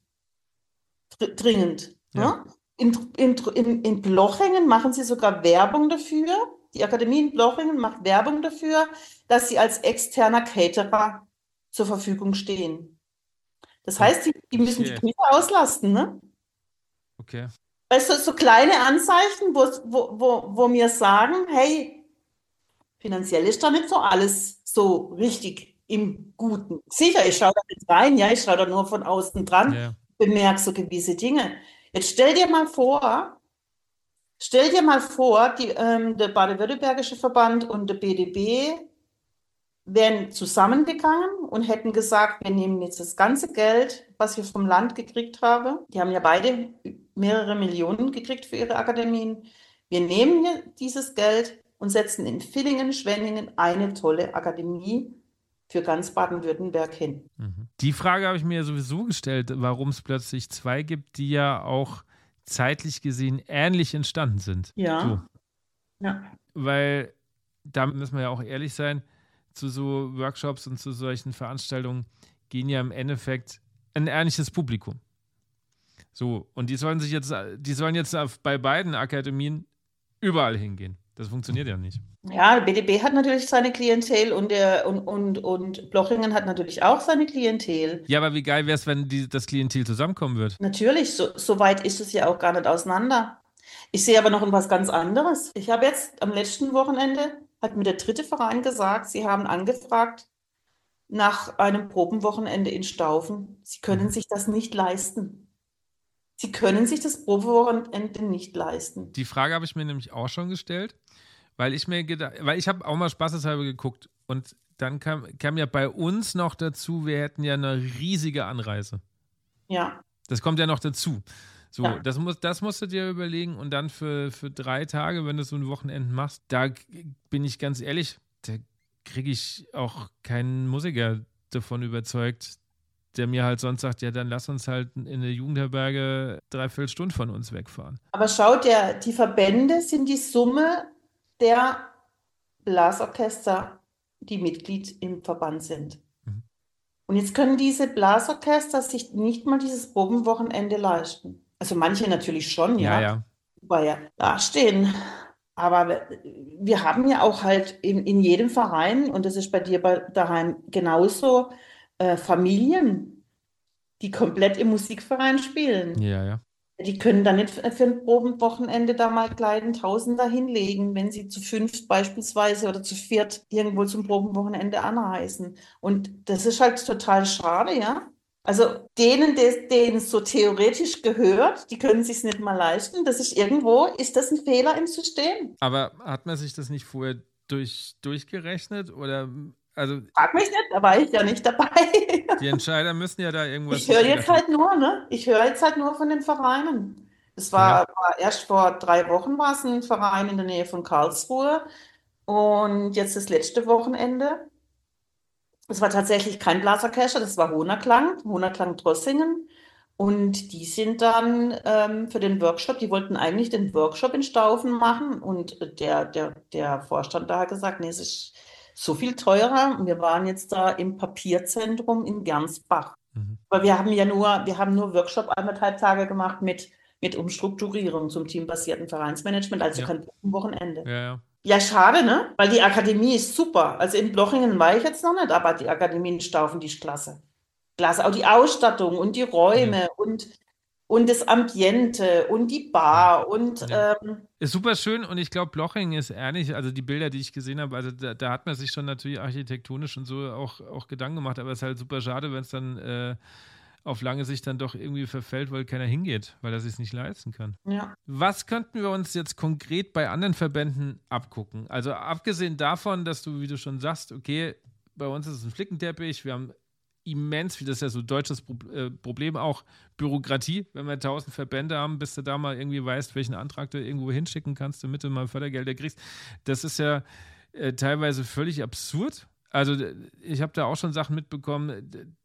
S1: Dr dringend.
S2: Ja.
S1: Ne? In, in, in, in Blochingen machen sie sogar Werbung dafür. Die Akademie in Blochingen macht Werbung dafür, dass sie als externer Caterer zur Verfügung stehen. Das heißt, die, die müssen die
S2: Okay.
S1: Küche auslasten, ne?
S2: Okay.
S1: Weißt du, so kleine Anzeichen, wo, wo, wo, wo mir sagen, hey, finanziell ist da nicht so alles so richtig im Guten. Sicher, ich schaue da nicht rein, ja, ich schaue da nur von außen dran,
S2: Ja.
S1: bemerke so gewisse Dinge. Jetzt stell dir mal vor, stell dir mal vor, die, ähm, der Baden-Württembergische Verband und der B D B wären zusammengegangen und hätten gesagt, wir nehmen jetzt das ganze Geld, was wir vom Land gekriegt haben. Die haben ja beide mehrere Millionen gekriegt für ihre Akademien. Wir nehmen hier dieses Geld und setzen in Villingen, Schwenningen eine tolle Akademie für ganz Baden-Württemberg hin.
S2: Mhm. Die Frage habe ich mir sowieso gestellt, warum es plötzlich zwei gibt, die ja auch zeitlich gesehen ähnlich entstanden sind.
S1: Ja.
S2: So.
S1: Ja.
S2: Weil da müssen wir ja auch ehrlich sein, zu so Workshops und zu solchen Veranstaltungen gehen ja im Endeffekt ein ähnliches Publikum. So, und die sollen sich jetzt, die sollen jetzt auf, bei beiden Akademien überall hingehen. Das funktioniert ja nicht.
S1: Ja, der B D B hat natürlich seine Klientel und, der, und, und, und Blochingen hat natürlich auch seine Klientel.
S2: Ja, aber wie geil wäre es, wenn die, das Klientel zusammenkommen wird?
S1: Natürlich, so, so weit ist es ja auch gar nicht auseinander. Ich sehe aber noch etwas ganz anderes. Ich habe jetzt am letzten Wochenende, hat mir der dritte Verein gesagt, sie haben angefragt nach einem Probenwochenende in Staufen. Sie können sich das nicht leisten. Sie können sich das Probewochenende nicht leisten.
S2: Die Frage habe ich mir nämlich auch schon gestellt, weil ich mir gedacht, weil ich habe auch mal spaßeshalber geguckt und dann kam, kam ja bei uns noch dazu, wir hätten ja eine riesige Anreise.
S1: Ja.
S2: Das kommt ja noch dazu. So,
S1: Ja.
S2: das, muss, das musst du dir überlegen und dann für, für drei Tage, wenn du so ein Wochenende machst, da bin ich ganz ehrlich, da kriege ich auch keinen Musiker davon überzeugt, der mir halt sonst sagt, ja, dann lass uns halt in eine Jugendherberge dreiviertel Stunde von uns wegfahren.
S1: Aber schau, der, die Verbände sind die Summe der Blasorchester, die Mitglied im Verband sind.
S2: Mhm.
S1: Und jetzt können diese Blasorchester sich nicht mal dieses Probenwochenende leisten. Also manche natürlich schon,
S2: Ja,
S1: ja,
S2: ja.
S1: weil ja dastehen. Aber wir, wir haben ja auch halt in, in jedem Verein, und das ist bei dir bei, daheim genauso, äh, Familien, die komplett im Musikverein spielen.
S2: Ja, ja.
S1: Die können da nicht für ein Probenwochenende da mal gleich einen Tausender hinlegen, wenn sie zu fünft beispielsweise oder zu viert irgendwo zum Probenwochenende anreisen. Und das ist halt total schade, ja. Also denen, des- denen es so theoretisch gehört, die können sich nicht mal leisten. Das ist irgendwo, ist das ein Fehler im System?
S2: Aber hat man sich das nicht vorher durch, durchgerechnet? Oder, also
S1: Frag mich nicht, da war ich ja nicht dabei.
S2: die Entscheider müssen ja da irgendwas
S1: Ich
S2: sich
S1: höre jetzt
S2: gedacht haben.
S1: halt nur, ne? Ich höre jetzt halt nur von den Vereinen. Es
S2: Ja,
S1: war, war erst vor drei Wochen war es ein Verein in der Nähe von Karlsruhe und jetzt das letzte Wochenende. Es war tatsächlich kein Blaserkescher, das war Hohnerklang, Hohnerklang Drossingen. Und die sind dann ähm, für den Workshop, die wollten eigentlich den Workshop in Staufen machen und der, der, der Vorstand da hat gesagt, nee, es ist so viel teurer. Und wir waren jetzt da im Papierzentrum in Gernsbach.
S2: mhm.
S1: Aber wir haben ja nur, wir haben nur Workshop anderthalb Tage gemacht mit, mit Umstrukturierung zum teambasierten Vereinsmanagement, also
S2: Ja,
S1: kein Wochenende.
S2: ja, ja.
S1: Ja, schade, ne? Weil die Akademie ist super. Also in Blochingen war ich jetzt noch nicht, aber die Akademie in Staufen, die ist klasse. Klasse. Auch die Ausstattung und die
S2: Ja,
S1: Räume und, und das Ambiente und die
S2: ja.
S1: Bar und
S2: Ja.
S1: ähm,
S2: Ist super schön und ich glaube, Blochingen ist ehrlich, also die Bilder, die ich gesehen habe, also da, da hat man sich schon natürlich architektonisch und so auch, auch Gedanken gemacht, aber es ist halt super schade, wenn es dann äh, auf lange Sicht dann doch irgendwie verfällt, weil keiner hingeht, weil er sich nicht leisten kann.
S1: ja.
S2: Was könnten wir uns jetzt konkret bei anderen Verbänden abgucken? Also abgesehen davon, dass du, wie du schon sagst, okay, bei uns ist es ein Flickenteppich, wir haben immens, wie das ist ja so ein deutsches Pro äh, Problem, auch Bürokratie. Wenn wir tausend Verbände haben, bis du da mal irgendwie weißt, welchen Antrag du irgendwo hinschicken kannst, damit du mal Fördergelder kriegst. Das ist ja äh, teilweise völlig absurd. Also ich habe da auch schon Sachen mitbekommen,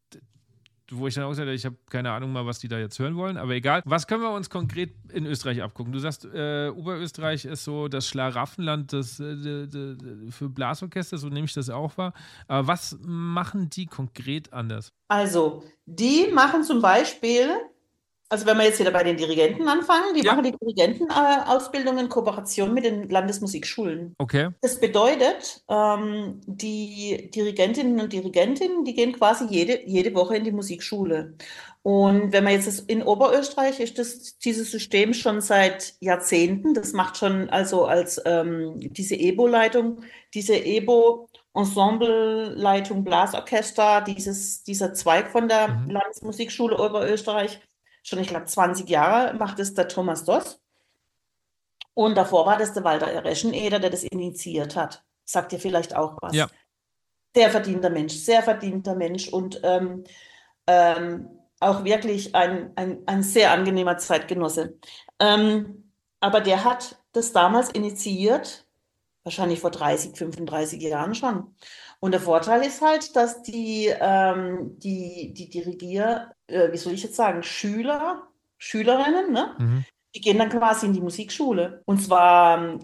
S2: wo ich dann auch gesagt habe, ich habe keine Ahnung mal, was die da jetzt hören wollen, aber egal. Was können wir uns konkret in Österreich abgucken? Du sagst, äh, Oberösterreich ist so das Schlaraffenland des, äh, de, de, de, für Blasorchester, so nehme ich das auch wahr. Aber was machen die konkret anders?
S1: Also, die machen zum Beispiel, also wenn wir jetzt wieder bei den Dirigenten anfangen, die
S2: Ja,
S1: machen die Dirigentenausbildung in Kooperation mit den Landesmusikschulen.
S2: okay.
S1: Das bedeutet, ähm, die Dirigentinnen und Dirigenten, die gehen quasi jede, jede Woche in die Musikschule. Und wenn man jetzt das, in Oberösterreich ist das, dieses System schon seit Jahrzehnten. Das macht schon also als ähm, diese E B O-Leitung, diese E B O Ensembleleitung Blasorchester, dieses, dieser Zweig von der
S2: Mhm.
S1: Landesmusikschule Oberösterreich, schon, ich glaube, zwanzig Jahre macht es der Thomas Doss. Und davor war das der Walter Rescheneder, der das initiiert hat. Sagt dir vielleicht auch was.
S2: Ja.
S1: Sehr verdienter Mensch, sehr verdienter Mensch und ähm, ähm, auch wirklich ein, ein, ein sehr angenehmer Zeitgenosse. Ähm, aber der hat das damals initiiert, wahrscheinlich vor dreißig, fünfunddreißig Jahren schon. Und der Vorteil ist halt, dass die, ähm, die, die Dirigier, äh, wie soll ich jetzt sagen, Schüler, Schülerinnen, ne?
S2: Mhm.
S1: Die gehen dann quasi in die Musikschule. Und zwar ähm,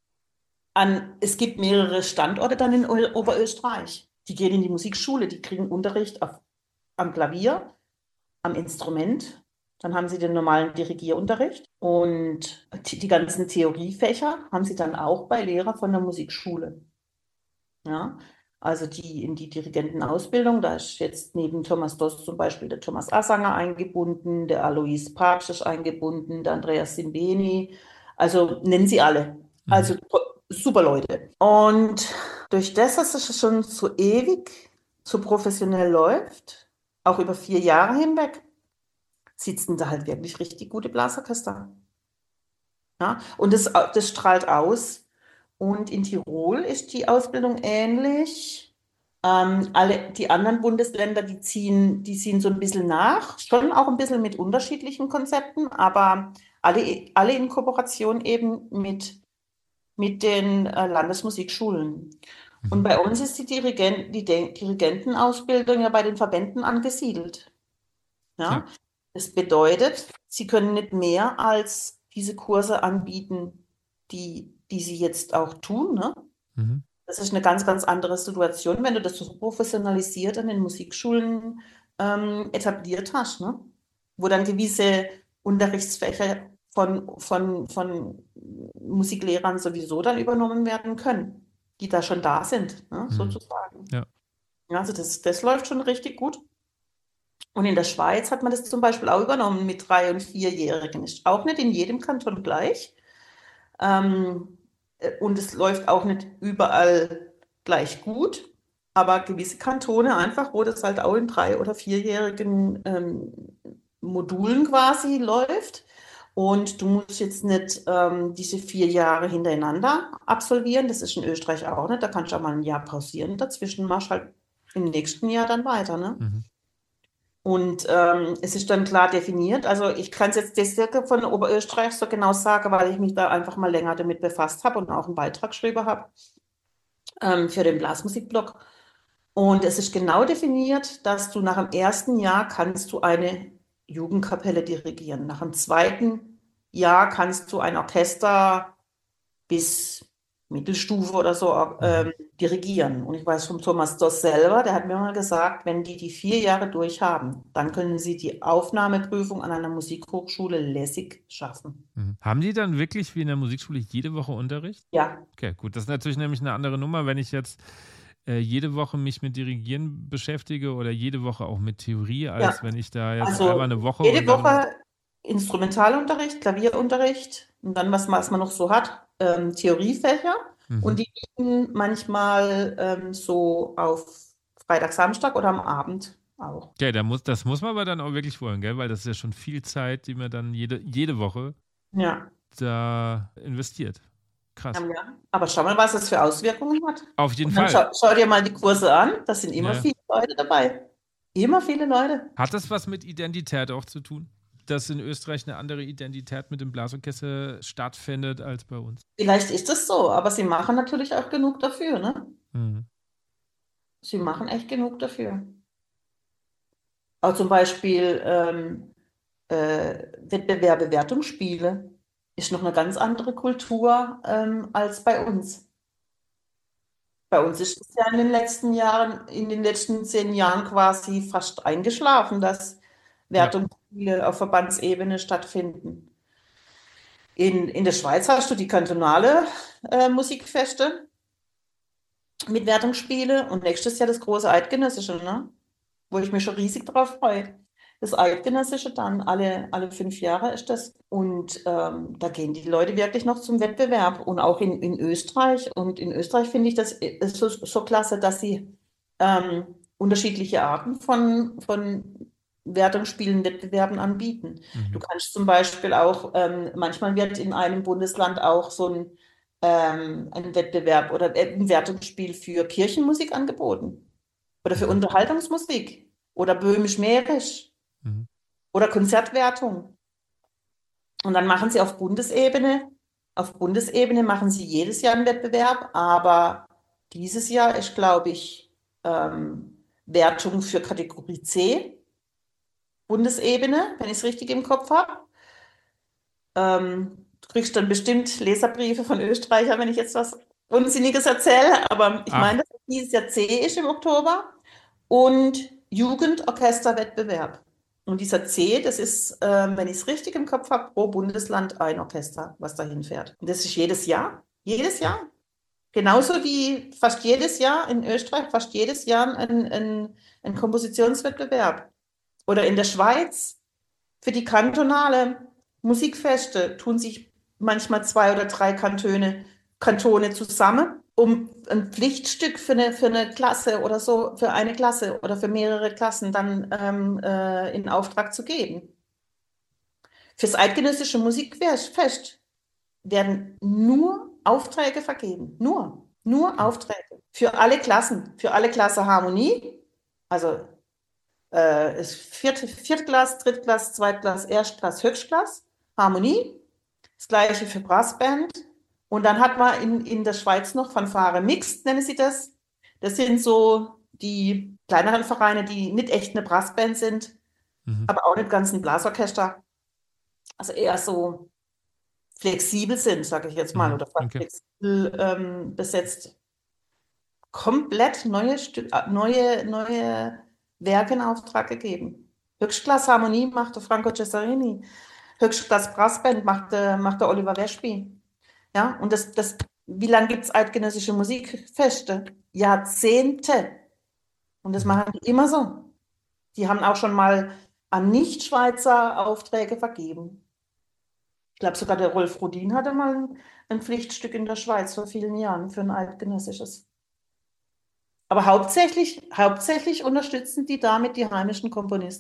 S1: an, es gibt mehrere Standorte dann in O- Oberösterreich. Die gehen in die Musikschule, die kriegen Unterricht auf, am Klavier, am Instrument. Dann haben sie den normalen Dirigierunterricht und die, die ganzen Theoriefächer haben sie dann auch bei Lehrer von der Musikschule. Ja, also die in die Dirigentenausbildung, da ist jetzt neben Thomas Doss zum Beispiel der Thomas Assanger eingebunden, der Alois Papst ist eingebunden, der Andreas Simbeni, also nennen sie alle.
S2: Mhm.
S1: Also super Leute. Und durch das, dass es schon so ewig, so professionell läuft, auch über vier Jahre hinweg, sitzen da halt wirklich richtig gute Blasorchester. Ja? Und das, das strahlt aus. Und in Tirol ist die Ausbildung ähnlich. Ähm, alle die anderen Bundesländer, die ziehen, die ziehen so ein bisschen nach, schon auch ein bisschen mit unterschiedlichen Konzepten, aber alle, alle in Kooperation eben mit, mit den äh, Landesmusikschulen. Und
S2: Mhm.
S1: bei uns ist die Dirigent, die De- Dirigentenausbildung ja bei den Verbänden angesiedelt.
S2: Ja.
S1: Ja? Das bedeutet, sie können nicht mehr als diese Kurse anbieten, die, die sie jetzt auch tun, ne?
S2: Mhm.
S1: Das ist eine ganz, ganz andere Situation, wenn du das so professionalisiert an den Musikschulen ähm, etabliert hast, ne? Wo dann gewisse Unterrichtsfächer von, von, von Musiklehrern sowieso dann übernommen werden können, die da schon da sind, ne?
S2: Mhm.
S1: Sozusagen.
S2: Ja.
S1: Ja, also das, das läuft schon richtig gut. Und in der Schweiz hat man das zum Beispiel auch übernommen mit Drei- und Vierjährigen. Ist auch nicht in jedem Kanton gleich. Ähm, äh, und es läuft auch nicht überall gleich gut. Aber gewisse Kantone einfach, wo das halt auch in drei- oder vierjährigen ähm, Modulen quasi läuft. Und du musst jetzt nicht ähm, diese vier Jahre hintereinander absolvieren. Das ist in Österreich auch nicht. Da kannst du auch mal ein Jahr pausieren. Dazwischen machst du halt im nächsten Jahr dann weiter, ne?
S2: Mhm.
S1: Und ähm, es ist dann klar definiert. Also ich kann es jetzt deswegen von Oberösterreich so genau sagen, weil ich mich da einfach mal länger damit befasst habe und auch einen Beitrag geschrieben habe ähm, für den Blasmusikblog. Und es ist genau definiert, dass du nach dem ersten Jahr kannst du eine Jugendkapelle dirigieren. Nach dem zweiten Jahr kannst du ein Orchester bis Mittelstufe oder so
S2: Mhm.
S1: ähm, dirigieren. Und ich weiß vom Thomas Doss selber, der hat mir mal gesagt, wenn die die vier Jahre durchhaben, dann können sie die Aufnahmeprüfung an einer Musikhochschule lässig schaffen.
S2: Mhm. Haben die dann wirklich wie in der Musikschule jede Woche Unterricht?
S1: Ja,
S2: Okay, gut. Das ist natürlich nämlich eine andere Nummer, wenn ich jetzt äh, jede Woche mich mit Dirigieren beschäftige oder jede Woche auch mit Theorie, als
S1: ja.
S2: wenn ich da jetzt einmal
S1: Also
S2: eine Woche und
S1: jede
S2: dann.
S1: Woche Instrumentalunterricht, Klavierunterricht und dann, was man, was man noch so hat, ähm, Theoriefächer.
S2: Mhm.
S1: Und die liegen manchmal ähm, so auf Freitag, Samstag oder am Abend auch.
S2: Okay, da muss, das muss man aber dann auch wirklich wollen, gell? Weil das ist ja schon viel Zeit, die man dann jede, jede Woche
S1: Ja.
S2: da investiert. Krass.
S1: Ja, ja. Aber schau mal, was das für Auswirkungen hat.
S2: Auf jeden
S1: Und dann
S2: Fall.
S1: schau, schau dir mal die Kurse an. Da sind immer
S2: Ja.
S1: viele Leute dabei. Immer viele Leute.
S2: Hat das was mit Identität auch zu tun? Dass in Österreich eine andere Identität mit dem Blasorchester stattfindet als bei uns?
S1: Vielleicht ist es so, aber sie machen natürlich auch genug dafür, ne?
S2: Mhm.
S1: Sie machen echt genug dafür. Auch zum Beispiel ähm, äh, Wettbewerbe, Wertungsspiele ist noch eine ganz andere Kultur ähm, als bei uns. Bei uns ist es ja in den letzten Jahren, in den letzten zehn Jahren quasi fast eingeschlafen, dass
S2: Ja.
S1: Wertungsspiele auf Verbandsebene stattfinden. In, in der Schweiz hast du die kantonale äh, Musikfeste mit Wertungsspiele und nächstes Jahr das große Eidgenössische, ne? Wo ich mich schon riesig drauf freue. Das Eidgenössische dann, alle, alle fünf Jahre ist das. Und ähm, da gehen die Leute wirklich noch zum Wettbewerb. Und auch in, in Österreich. Und in Österreich finde ich das ist so, so klasse, dass sie ähm, unterschiedliche Arten von, von Wertungsspielen, Wettbewerben anbieten. Du
S2: Mhm.
S1: kannst zum Beispiel auch, ähm, manchmal wird in einem Bundesland auch so ein, ähm, ein Wettbewerb oder ein Wertungsspiel für Kirchenmusik angeboten. Oder für
S2: Mhm.
S1: Unterhaltungsmusik oder böhmisch-mährisch
S2: Mhm.
S1: oder Konzertwertung. Und dann machen sie auf Bundesebene, auf Bundesebene machen sie jedes Jahr einen Wettbewerb, aber dieses Jahr ist, glaube ich, ähm, Wertung für Kategorie C, Bundesebene, wenn ich es richtig im Kopf habe. Ähm, du kriegst dann bestimmt Leserbriefe von Österreichern, wenn ich jetzt was Unsinniges erzähle, aber ich
S2: Ach,
S1: meine, dass dieses Jahr C ist im Oktober. Und Jugendorchesterwettbewerb. Und dieser C, das ist, ähm, wenn ich es richtig im Kopf habe, pro Bundesland ein Orchester, was dahin fährt. Und das ist jedes Jahr. Jedes Jahr. Genauso wie fast jedes Jahr in Österreich, fast jedes Jahr ein, ein, ein Kompositionswettbewerb. Oder in der Schweiz für die kantonale Musikfeste tun sich manchmal zwei oder drei Kantone, Kantone zusammen, um ein Pflichtstück für eine, für eine Klasse oder so, für eine Klasse oder für mehrere Klassen dann ähm, äh, in Auftrag zu geben. Fürs Eidgenössische Musikfest werden nur Aufträge vergeben. Nur, nur
S2: okay.
S1: Aufträge. Für alle Klassen. Für alle Klasse Harmonie, also äh, ist Viert, Viertklass, Drittklass, Zweitklass, Erstklass, Höchstklass, Harmonie. Das gleiche für Brassband. Und dann hat man in, in der Schweiz noch Fanfare Mixed, nennen sie das. Das sind so die kleineren Vereine, die nicht echt eine Brassband sind,
S2: Mhm.
S1: aber auch nicht ganz ein Blasorchester. Also eher so flexibel sind, sage ich jetzt mal,
S2: Mhm.
S1: oder fast
S2: Okay.
S1: flexibel ähm, besetzt. Komplett neue, Stück, äh, neue, neue Werke in Auftrag gegeben. Höchstklasse Harmonie machte Franco Cesarini. Höchstklasse Brassband machte, machte Oliver Weshby. Ja, und das, das, wie lange gibt es eidgenössische Musikfeste? Jahrzehnte. Und das
S2: Mhm.
S1: machen die immer so. Die haben auch schon mal an Nicht-Schweizer Aufträge vergeben. Ich glaube, sogar der Rolf Rudin hatte mal ein, ein Pflichtstück in der Schweiz vor vielen Jahren für ein eidgenössisches. Aber hauptsächlich, hauptsächlich unterstützen die damit die heimischen Komponisten.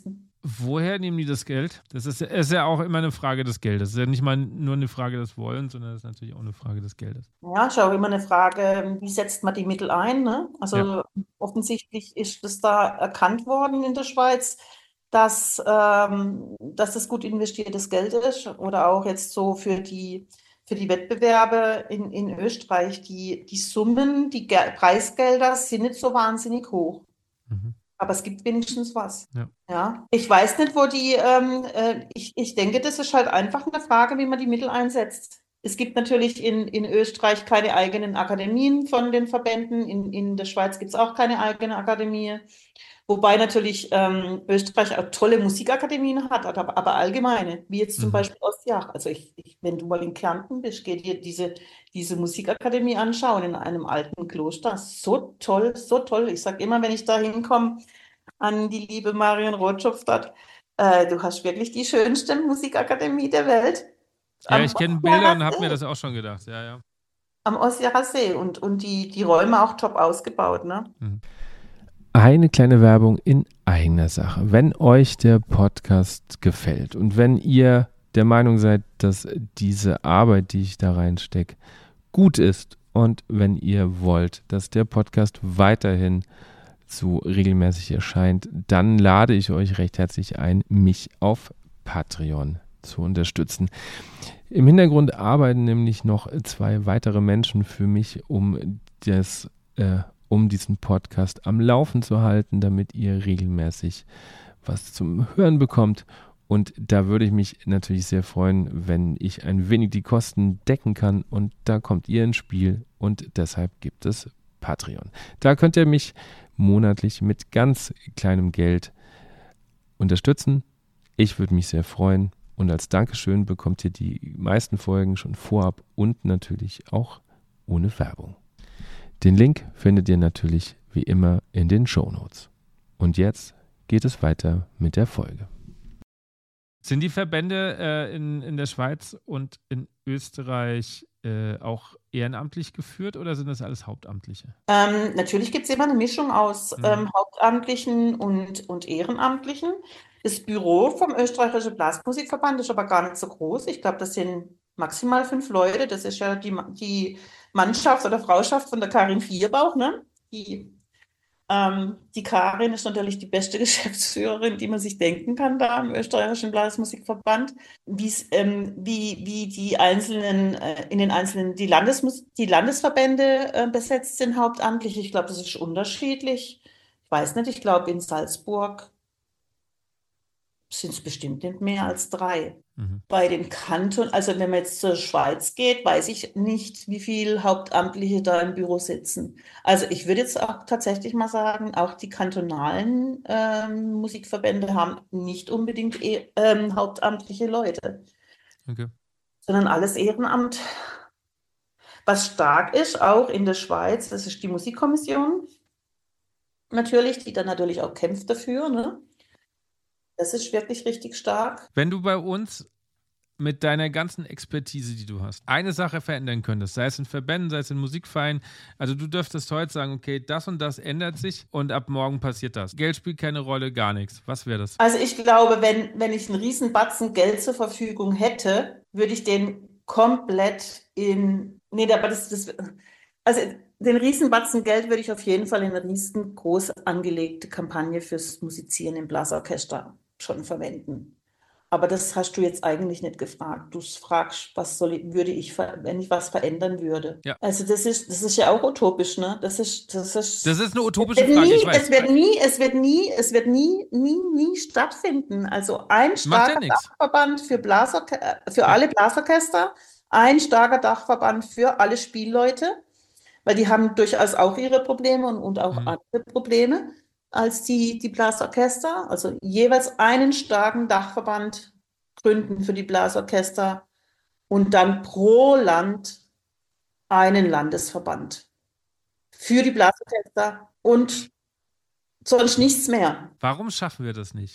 S2: woher nehmen die das Geld? Das ist, ist ja auch immer eine Frage des Geldes. Das ist ja nicht mal nur eine Frage des Wollens, sondern das ist natürlich auch eine Frage des Geldes.
S1: Ja, ist auch immer eine Frage, wie setzt man die Mittel ein, ne?
S2: Ja.
S1: Also offensichtlich ist es da erkannt worden in der Schweiz, dass, ähm, dass das gut investiertes Geld ist oder auch jetzt so für die, für die Wettbewerbe in, in Österreich. Die, die Summen, die Ge Preisgelder sind nicht so wahnsinnig hoch.
S2: Mhm.
S1: Aber es gibt wenigstens was.
S2: Ja.
S1: Ja. Ich weiß nicht, wo die, ähm, äh, ich, ich denke, das ist halt einfach eine Frage, wie man die Mittel einsetzt. Es gibt natürlich in, in Österreich keine eigenen Akademien von den Verbänden. In, in der Schweiz gibt es auch keine eigene Akademie. Wobei natürlich ähm, Österreich auch tolle Musikakademien hat, aber, aber allgemeine, wie jetzt zum
S2: Mhm.
S1: Beispiel Ostjach. Also ich, ich, wenn du mal in Kärnten bist, geh dir diese, diese Musikakademie anschauen in einem alten Kloster. So toll, so toll. Ich sage immer, wenn ich da hinkomme, an die liebe Marion Rotschopf dort, äh, du hast wirklich die schönste Musikakademie der Welt.
S2: Ja,
S1: Am
S2: ich kenne Bilder und habe mir
S1: See.
S2: das auch schon gedacht. Ja, ja.
S1: Am Osjacher See und, und die, die Räume auch top ausgebaut, ne?
S2: Mhm. Eine kleine Werbung in eigener Sache. Wenn euch der Podcast gefällt und wenn ihr der Meinung seid, dass diese Arbeit, die ich da reinstecke, gut ist und wenn ihr wollt, dass der Podcast weiterhin so regelmäßig erscheint, dann lade ich euch recht herzlich ein, mich auf Patreon zu unterstützen. Im Hintergrund arbeiten nämlich noch zwei weitere Menschen für mich, um das äh, um diesen Podcast am Laufen zu halten, damit ihr regelmäßig was zum Hören bekommt. Und da würde ich mich natürlich sehr freuen, wenn ich ein wenig die Kosten decken kann. Und da kommt ihr ins Spiel und deshalb gibt es Patreon. Da könnt ihr mich monatlich mit ganz kleinem Geld unterstützen. Ich würde mich sehr freuen. Und als Dankeschön bekommt ihr die meisten Folgen schon vorab und natürlich auch ohne Werbung. Den Link findet ihr natürlich wie immer in den Shownotes. Und jetzt geht es weiter mit der Folge. Sind die Verbände äh, in, in der Schweiz und in Österreich äh, auch ehrenamtlich geführt oder sind das alles Hauptamtliche?
S1: Ähm, natürlich gibt es immer eine Mischung aus
S2: Mhm.
S1: ähm, Hauptamtlichen und, und Ehrenamtlichen. Das Büro vom Österreichischen Blasmusikverband ist aber gar nicht so groß. Ich glaube, das sind maximal fünf Leute. Das ist ja die, die Mannschaft oder Frauschaft von der Karin Vierbauch, ne? Die, ähm, die Karin ist natürlich die beste Geschäftsführerin, die man sich denken kann da im Österreichischen Blasmusikverband. Wie's, ähm, wie, wie die einzelnen, äh, in den einzelnen, die Landesmus die Landesverbände äh, besetzt sind hauptamtlich. Ich glaube, das ist unterschiedlich. Ich weiß nicht, ich glaube, in Salzburg sind es bestimmt nicht mehr als drei.
S2: Mhm.
S1: Bei den Kantonen, also wenn man jetzt zur Schweiz geht, weiß ich nicht, wie viele Hauptamtliche da im Büro sitzen. Also ich würde jetzt auch tatsächlich mal sagen, auch die kantonalen ähm, Musikverbände haben nicht unbedingt eh, ähm, hauptamtliche Leute,
S2: Okay.
S1: sondern alles Ehrenamt. Was stark ist, auch in der Schweiz, das ist die Musikkommission natürlich, die dann natürlich auch kämpft dafür, ne? Das ist wirklich richtig stark.
S2: Wenn du bei uns mit deiner ganzen Expertise, die du hast, eine Sache verändern könntest, sei es in Verbänden, sei es in Musikvereinen, also du dürftest heute sagen, okay, das und das ändert sich und ab morgen passiert das. Geld spielt keine Rolle, gar nichts. Was wäre das?
S1: Also ich glaube, wenn, wenn ich einen riesen Batzen Geld zur Verfügung hätte, würde ich den komplett in, nee, aber das, das, also den riesen Batzen Geld würde ich auf jeden Fall in eine riesengroß angelegte Kampagne fürs Musizieren im Blasorchester schon verwenden. Aber das hast du jetzt eigentlich nicht gefragt. Du fragst, was soll ich, würde ich, ver- wenn ich was verändern würde.
S2: Ja.
S1: Also das ist, das ist ja auch utopisch, ne? Das ist, das ist,
S2: Das ist eine
S1: es
S2: utopische
S1: wird
S2: Frage,
S1: nie,
S2: ich weiß.
S1: es wird nie, es wird nie, es wird nie, nie, nie stattfinden. Also ein
S2: Macht ja
S1: starker
S2: nichts.
S1: Dachverband für Blasorche äh, für
S2: Ja.
S1: alle Blasorchester, ein starker Dachverband für alle Spielleute, weil die haben durchaus auch ihre Probleme und, und auch
S2: Mhm.
S1: andere Probleme als die, die Blasorchester. Also jeweils einen starken Dachverband gründen für die Blasorchester und dann pro Land einen Landesverband für die Blasorchester und sonst nichts mehr.
S2: Warum schaffen wir das nicht?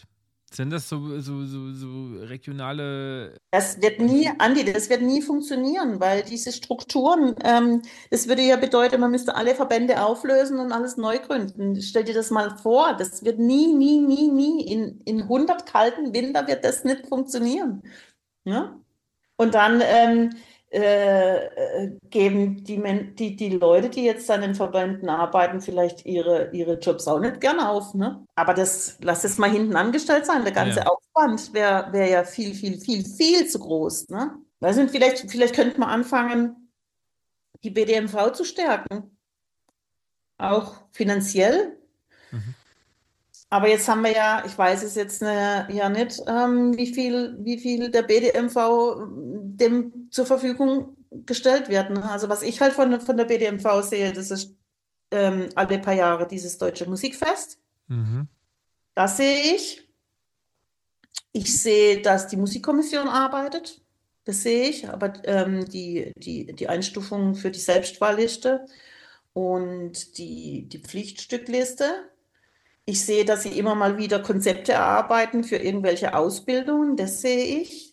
S2: Sind das so, so, so, so regionale...
S1: Das wird nie, Andi, das wird nie funktionieren, weil diese Strukturen, ähm, das würde ja bedeuten, man müsste alle Verbände auflösen und alles neu gründen. Stell dir das mal vor, das wird nie, nie, nie, nie, in, in hundert kalten Winter wird das nicht funktionieren. Ne? Und dann ähm, äh, äh, geben die, Men die, die Leute, die jetzt an den Verbänden arbeiten, vielleicht ihre, ihre Jobs auch nicht gern auf. Ne? Aber das, lass es mal hinten angestellt sein. Der ganze
S2: Ja.
S1: Aufwand wäre wär ja viel, viel, viel, viel zu groß. Ne? Weiß nicht, vielleicht, vielleicht könnte man anfangen, die B D M V zu stärken. Auch finanziell.
S2: Mhm.
S1: Aber jetzt haben wir ja, ich weiß es jetzt ne, ja nicht, ähm, wie viel, wie viel der B D M V dem zur Verfügung gestellt wird. Ne? Also was ich halt von, von der B D M V sehe, das ist ähm, alle paar Jahre dieses Deutsche Musikfest.
S2: Mhm.
S1: Das sehe ich. Ich sehe, dass die Musikkommission arbeitet. Das sehe ich. Aber ähm, die, die, die Einstufung für die Selbstwahlliste und die, die Pflichtstückliste. Ich sehe, dass sie immer mal wieder Konzepte erarbeiten für irgendwelche Ausbildungen. Das sehe ich.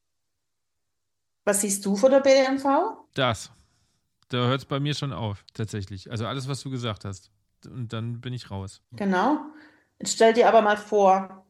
S1: Was siehst du von der B D M V?
S2: Das. Da hört es bei mir schon auf, tatsächlich. Also alles, was du gesagt hast. Und dann bin ich raus.
S1: Genau. Jetzt stell dir aber mal vor,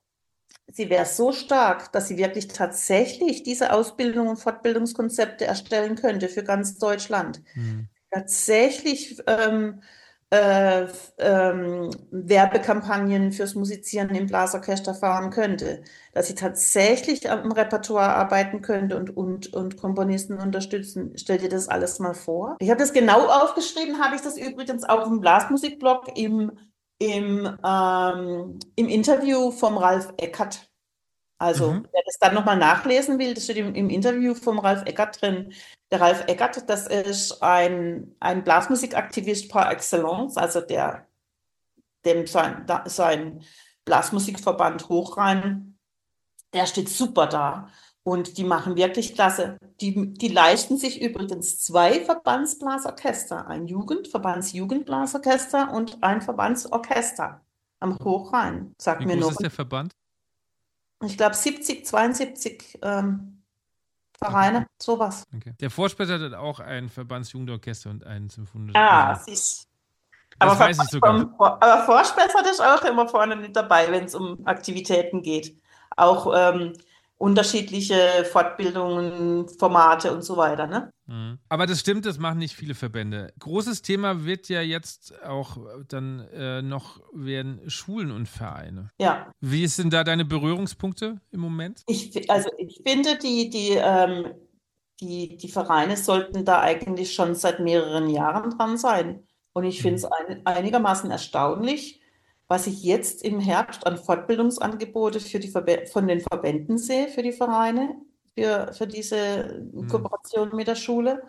S1: sie wäre so stark, dass sie wirklich tatsächlich diese Ausbildung und Fortbildungskonzepte erstellen könnte für ganz Deutschland.
S2: Mhm.
S1: Tatsächlich ähm, äh, ähm, Werbekampagnen fürs Musizieren im Blasorchester fahren könnte, dass sie tatsächlich am Repertoire arbeiten könnte und, und, und Komponisten unterstützen. Stell dir das alles mal vor. Ich habe das genau aufgeschrieben, habe ich das übrigens auch im Blasmusikblog im, im, ähm, im Interview vom Ralf Eckert. Also,
S2: Mhm.
S1: wer das dann nochmal nachlesen will, das steht im, im Interview vom Ralf Eckert drin. Der Ralf Eckert, das ist ein, ein Blasmusikaktivist par excellence, also der, dem sein, da, sein Blasmusikverband Hochrhein, der steht super da. Und die machen wirklich klasse. Die, die leisten sich übrigens zwei Verbandsblasorchester, ein Jugend, Verbandsjugendblasorchester und ein Verbandsorchester am Hochrhein. Sagt
S2: Wie
S1: mir
S2: groß
S1: noch,
S2: ist der Verband?
S1: ich glaube siebzig, zweiundsiebzig ähm,
S2: Okay.
S1: Vereine, sowas.
S2: Okay. Der Vorspezer hat auch ein Verbandsjugendorchester und ein Symphonisches.
S1: Ah,
S2: Also,
S1: siehst
S2: das
S1: aber,
S2: weiß ich sogar.
S1: vom, aber Vorspessert ist auch immer vorne mit dabei, wenn es um Aktivitäten geht. Auch ähm, unterschiedliche Fortbildungen, Formate und so weiter, ne?
S2: Mhm. Aber das stimmt, das machen nicht viele Verbände. Großes Thema wird ja jetzt auch dann äh, noch werden Schulen und Vereine.
S1: Ja.
S2: Wie sind da deine Berührungspunkte im Moment?
S1: Ich, also ich finde, die, die, ähm, die, die Vereine sollten da eigentlich schon seit mehreren Jahren dran sein. Und ich finde es
S2: Mhm.
S1: ein, einigermaßen erstaunlich, was ich jetzt im Herbst an Fortbildungsangebote für die Verbe von den Verbänden sehe, für die Vereine, für, für diese
S2: Mhm.
S1: Kooperation mit der Schule.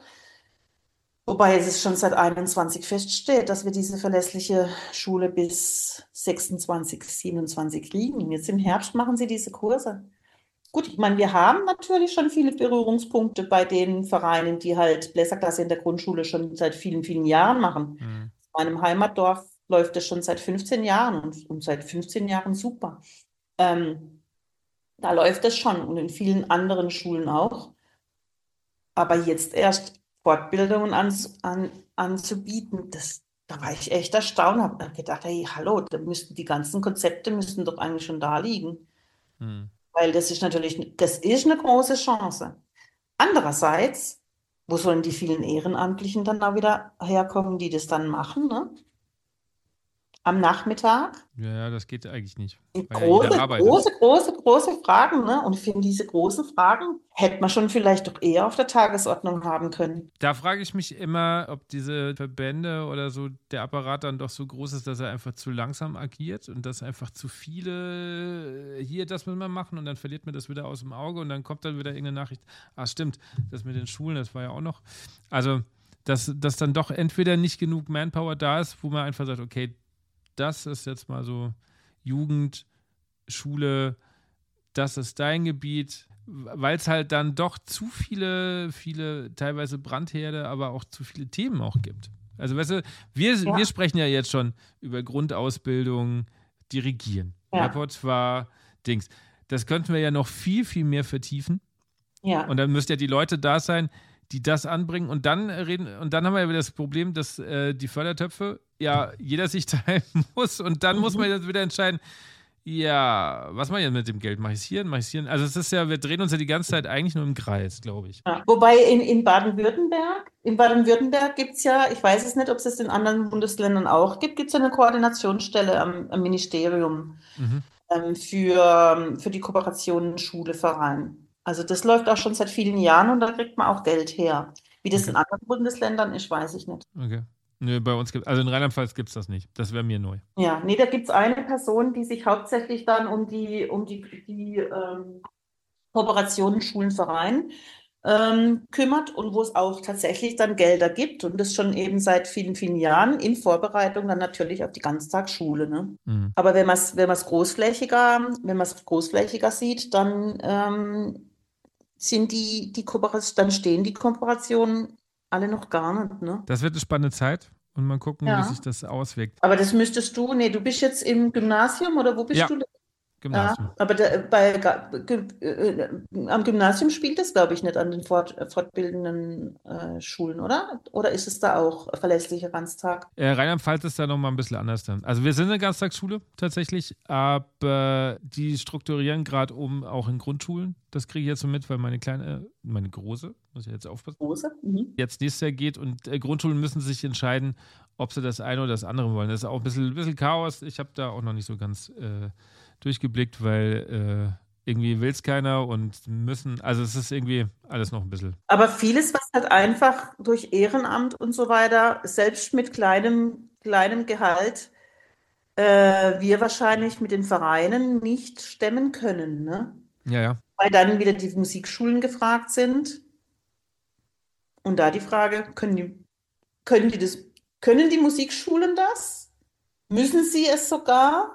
S1: Wobei es schon seit einundzwanzig feststeht, dass wir diese verlässliche Schule bis sechsundzwanzig, siebenundzwanzig kriegen. Jetzt im Herbst machen sie diese Kurse. Gut, ich meine, wir haben natürlich schon viele Berührungspunkte bei den Vereinen, die halt Bläserklasse in der Grundschule schon seit vielen, vielen Jahren machen.
S2: Mhm.
S1: In meinem Heimatdorf läuft das schon seit fünfzehn Jahren und, und seit fünfzehn Jahren super. Ähm, da läuft das schon und in vielen anderen Schulen auch. Aber jetzt erst Fortbildungen an, an, anzubieten, das, da war ich echt erstaunt, habe gedacht, hey, hallo, da müssten die ganzen Konzepte müssten doch eigentlich schon da liegen.
S2: Mhm.
S1: Weil das ist natürlich, das ist eine große Chance. Andererseits, wo sollen die vielen Ehrenamtlichen dann auch wieder herkommen, die das dann machen, ne? Am Nachmittag?
S2: Ja, das geht eigentlich nicht, weil ja jeder
S1: Große,
S2: arbeitet.
S1: große, große, große Fragen, ne? Und ich finde, diese großen Fragen hätte man schon vielleicht doch eher auf der Tagesordnung haben können.
S2: Da frage ich mich immer, ob diese Verbände oder so der Apparat dann doch so groß ist, dass er einfach zu langsam agiert und dass einfach zu viele hier, das müssen wir machen und dann verliert man das wieder aus dem Auge und dann kommt dann wieder irgendeine Nachricht, ah stimmt, das mit den Schulen, das war ja auch noch. Also, dass, dass dann doch entweder nicht genug Manpower da ist, wo man einfach sagt, okay, das ist jetzt mal so Jugend, Schule, das ist dein Gebiet, weil es halt dann doch zu viele, viele teilweise Brandherde, aber auch zu viele Themen auch gibt. Also weißt du, wir,
S1: Ja.
S2: wir sprechen ja jetzt schon über Grundausbildung, Dirigieren,
S1: Ja.
S2: Repertoire, Dings. Das könnten wir ja noch viel, viel mehr vertiefen.
S1: Ja.
S2: Und dann müssten ja die Leute da sein, die das anbringen. Und dann reden, und dann haben wir ja wieder das Problem, dass äh, die Fördertöpfe ja jeder sich teilen muss. Und dann mhm. muss man jetzt wieder entscheiden, ja, was mache ich jetzt mit dem Geld? Mache ich es hier? Mache ich es hier? Also es ist ja, wir drehen uns ja die ganze Zeit eigentlich nur im Kreis, glaube ich.
S1: Ja. Wobei in, in Baden-Württemberg, in Baden-Württemberg gibt es ja, ich weiß es nicht, ob es das in anderen Bundesländern auch gibt, gibt es ja eine Koordinationsstelle am, am Ministerium mhm. ähm, für, für die Kooperationen Schule, Verein. Also das läuft auch schon seit vielen Jahren und da kriegt man auch Geld her. Wie das okay. in anderen Bundesländern ist, weiß ich nicht.
S2: Okay. Nö, bei uns gibt also in Rheinland-Pfalz gibt es das nicht. Das wäre mir neu.
S1: Ja, nee, da gibt es eine Person, die sich hauptsächlich dann um die, um die, die ähm, Kooperationen Schulen, Verein ähm, kümmert und wo es auch tatsächlich dann Gelder gibt und das schon eben seit vielen, vielen Jahren in Vorbereitung dann natürlich auf die Ganztagsschule. Ne? Mhm. Aber wenn man es wenn man's großflächiger, wenn man es großflächiger sieht, dann ähm, sind die, die Kooperation, dann stehen die Kooperationen alle noch gar nicht. Ne?
S2: Das wird eine spannende Zeit und mal gucken, ja. wie sich das auswirkt.
S1: Aber das müsstest du, nee, du bist jetzt im Gymnasium oder wo bist
S2: ja.
S1: du?
S2: Gymnasium.
S1: Ja, aber der, bei, äh, am Gymnasium spielt das, glaube ich, nicht an den fort, fortbildenden äh, Schulen, oder? Oder ist es da auch verlässlicher Ganztag?
S2: Äh, Rheinland-Pfalz ist da nochmal ein bisschen anders dann. Also wir sind eine Ganztagsschule tatsächlich, aber die strukturieren gerade um auch in Grundschulen. Das kriege ich jetzt so mit, weil meine kleine, meine große, muss ich jetzt aufpassen,
S1: große? Mhm.
S2: jetzt nächstes Jahr geht und äh, Grundschulen müssen sich entscheiden, ob sie das eine oder das andere wollen. Das ist auch ein bisschen, ein bisschen Chaos. Ich habe da auch noch nicht so ganz äh, durchgeblickt, weil äh, irgendwie will es keiner und müssen, also es ist irgendwie alles noch ein bisschen.
S1: Aber vieles, was halt einfach durch Ehrenamt und so weiter, selbst mit kleinem, kleinem Gehalt, äh, wir wahrscheinlich mit den Vereinen nicht stemmen können, ne?
S2: Ja, ja.
S1: Weil dann wieder die Musikschulen gefragt sind. Und da die Frage, können die, können die das, können die Musikschulen das? Müssen sie es sogar?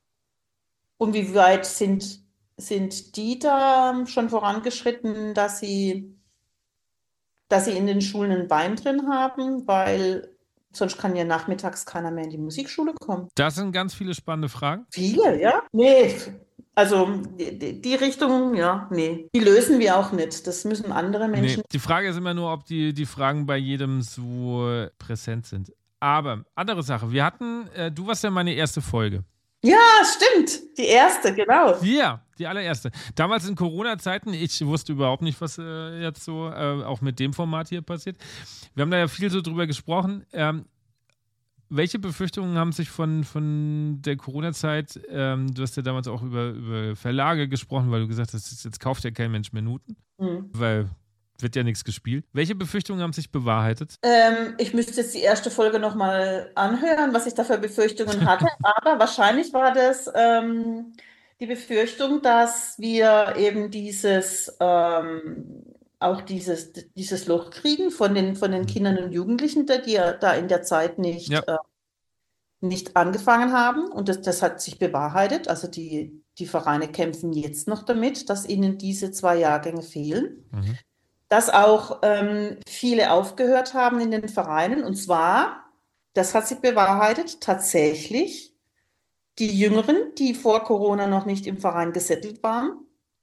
S1: Und wie weit sind, sind die da schon vorangeschritten, dass sie, dass sie in den Schulen ein Bein drin haben? Weil sonst kann ja nachmittags keiner mehr in die Musikschule kommen.
S2: Das sind ganz viele spannende Fragen.
S1: Viele, ja? Nee, also die, die Richtung, ja, nee. Die lösen wir auch nicht. Das müssen andere Menschen.
S2: Nee. Die Frage ist immer nur, ob die, die Fragen bei jedem so präsent sind. Aber andere Sache, wir hatten, äh, du warst ja meine erste Folge.
S1: Ja, stimmt. Die erste, genau.
S2: Ja, die allererste. Damals in Corona-Zeiten, ich wusste überhaupt nicht, was äh, jetzt so äh, auch mit dem Format hier passiert. Wir haben da ja viel so drüber gesprochen. Ähm, welche Befürchtungen haben sich von, von der Corona-Zeit, ähm, du hast ja damals auch über, über Verlage gesprochen, weil du gesagt hast, jetzt kauft ja kein Mensch Minuten, mhm. weil wird ja nichts gespielt. Welche Befürchtungen haben sich bewahrheitet?
S1: Ähm, ich müsste jetzt die erste Folge nochmal anhören, was ich da für Befürchtungen hatte. Aber wahrscheinlich war das ähm, die Befürchtung, dass wir eben dieses, ähm, auch dieses, dieses Loch kriegen von den, von den Kindern und Jugendlichen, die ja da in der Zeit nicht, ja. äh, nicht angefangen haben. Und das, das hat sich bewahrheitet. Also die, die Vereine kämpfen jetzt noch damit, dass ihnen diese zwei Jahrgänge fehlen. Mhm. Dass auch ähm, viele aufgehört haben in den Vereinen. Und zwar, das hat sich bewahrheitet, tatsächlich die Jüngeren, die vor Corona noch nicht im Verein gesettelt waren,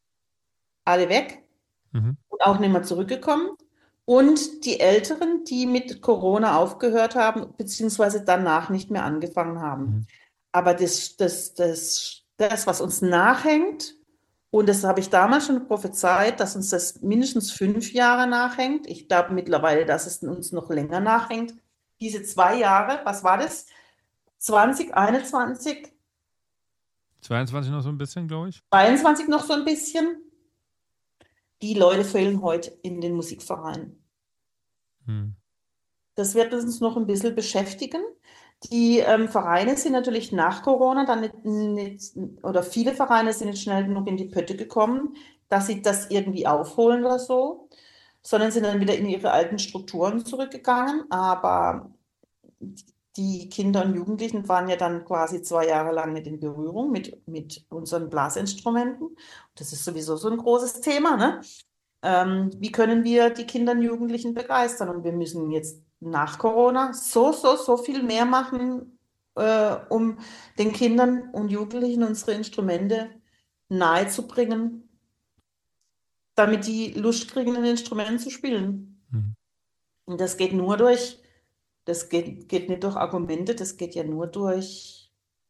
S1: alle weg mhm. und auch nicht mehr zurückgekommen. Und die Älteren, die mit Corona aufgehört haben, beziehungsweise danach nicht mehr angefangen haben. Mhm. Aber das, das, das, das, was uns nachhängt, und das habe ich damals schon prophezeit, dass uns das mindestens fünf Jahre nachhängt. Ich glaube mittlerweile, dass es uns noch länger nachhängt. Diese zwei Jahre, was war das? zwanzig einundzwanzig?
S2: zweiundzwanzig noch so ein bisschen, glaube ich.
S1: zweiundzwanzig noch so ein bisschen. Die Leute fehlen heute in den Musikvereinen. Hm. Das wird uns noch ein bisschen beschäftigen. Die ähm, Vereine sind natürlich nach Corona dann nicht, nicht, oder viele Vereine sind nicht schnell genug in die Pötte gekommen, dass sie das irgendwie aufholen oder so, sondern sind dann wieder in ihre alten Strukturen zurückgegangen. Aber die Kinder und Jugendlichen waren ja dann quasi zwei Jahre lang nicht in Berührung mit, mit unseren Blasinstrumenten. Das ist sowieso so ein großes Thema, ne? Ähm, wie können wir die Kinder und Jugendlichen begeistern? Und wir müssen jetzt nach Corona so, so, so viel mehr machen, äh, um den Kindern und Jugendlichen unsere Instrumente nahezubringen, damit die Lust kriegen, ein Instrument zu spielen.
S2: Mhm.
S1: Und das geht nur durch, das geht, geht nicht durch Argumente, das geht ja nur durch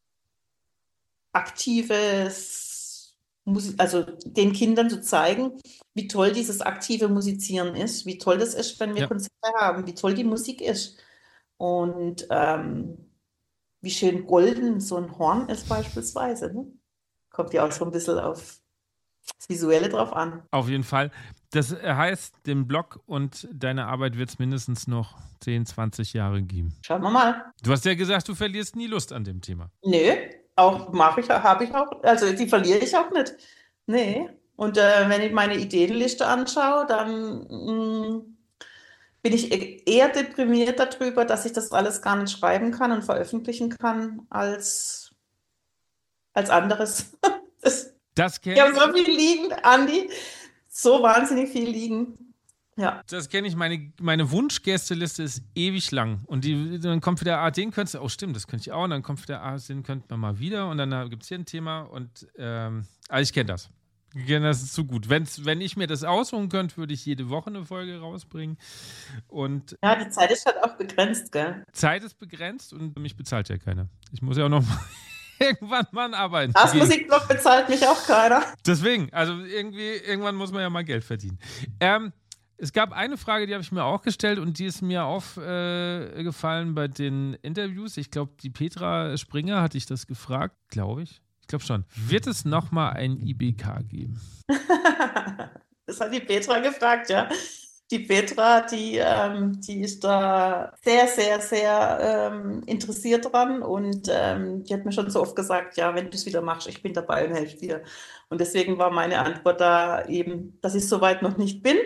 S1: aktives, Musi- also den Kindern zu zeigen, wie toll dieses aktive Musizieren ist, wie toll das ist, wenn wir
S2: Ja.
S1: Konzerte haben, wie toll die Musik ist. Und ähm, wie schön golden so ein Horn ist beispielsweise. Ne? Kommt ja auch so ein bisschen auf das Visuelle drauf an.
S2: Auf jeden Fall. Das heißt, den Blog und deine Arbeit wird es mindestens noch zehn, zwanzig Jahre geben.
S1: Schauen wir mal.
S2: Du hast ja gesagt, du verlierst nie Lust an dem Thema.
S1: Nö, auch mache ich, habe ich auch, also die verliere ich auch nicht. Nee. Und äh, wenn ich meine Ideenliste anschaue, dann mh, bin ich e- eher deprimiert darüber, dass ich das alles gar nicht schreiben kann und veröffentlichen kann, als, als anderes. Das,
S2: Das
S1: ich habe
S2: kenne
S1: so viel liegen, Andi, so wahnsinnig viel liegen. Ja.
S2: das kenn ich. Meine, meine Wunschgästeliste ist ewig lang. Und die, dann kommt wieder, ah, den könntest du, oh stimmt, das könnte ich auch. Und dann kommt wieder, ah, den könnte man mal wieder. Und dann gibt es hier ein Thema. Und ähm, also ich kenne das. Ich kenne das zu gut. Wenn's, wenn ich mir das aussuchen könnte, würde ich jede Woche eine Folge rausbringen. Und
S1: Ja, die Zeit ist halt auch begrenzt, gell?
S2: Zeit ist begrenzt und mich bezahlt ja keiner. Ich muss ja auch noch mal irgendwann mal arbeiten.
S1: Das
S2: gehen.
S1: Musikblog bezahlt mich auch keiner.
S2: Deswegen, also irgendwie, irgendwann muss man ja mal Geld verdienen. Ähm, es gab eine Frage, die habe ich mir auch gestellt und die ist mir aufgefallen äh, bei den Interviews. Ich glaube, die Petra Springer hatte ich das gefragt, glaube ich. Ich glaube schon. Wird es nochmal ein I B K geben?
S1: Das hat die Petra gefragt, ja. Die Petra, die, ähm, die ist da sehr, sehr, sehr ähm, interessiert dran und ähm, die hat mir schon so oft gesagt, ja, wenn du es wieder machst, ich bin dabei und helfe dir. Und deswegen war meine Antwort da eben, dass ich soweit noch nicht bin,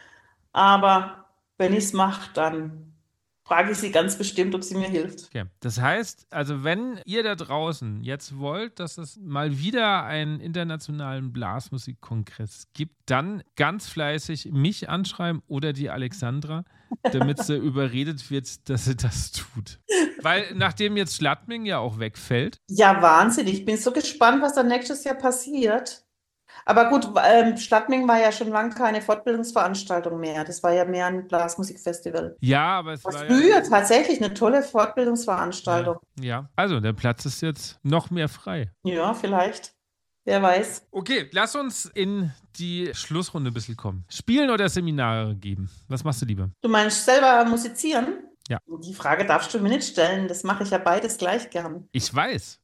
S1: aber wenn ich es mache, dann frage ich sie ganz bestimmt, ob sie mir hilft.
S2: Okay. Das heißt, also wenn ihr da draußen jetzt wollt, dass es mal wieder einen internationalen Blasmusikkongress gibt, dann ganz fleißig mich anschreiben oder die Alexandra, damit sie überredet wird, dass sie das tut. Weil nachdem jetzt Schladming ja auch wegfällt.
S1: Ja, Wahnsinn. Ich bin so gespannt, was dann nächstes Jahr passiert. Aber gut, ähm, Schladming war ja schon lange keine Fortbildungsveranstaltung mehr. Das war ja mehr ein Blasmusikfestival.
S2: Ja, aber es
S1: Was
S2: war
S1: früher
S2: ja,
S1: tatsächlich eine tolle Fortbildungsveranstaltung.
S2: ja. Ja, also der Platz ist jetzt noch mehr frei.
S1: Ja, vielleicht. Wer weiß.
S2: Okay, lass uns in die Schlussrunde ein bisschen kommen. Spielen oder Seminare geben? Was machst du lieber?
S1: Du meinst selber musizieren?
S2: Ja.
S1: Die Frage darfst du mir nicht stellen. Das mache ich ja beides gleich gern.
S2: Ich weiß.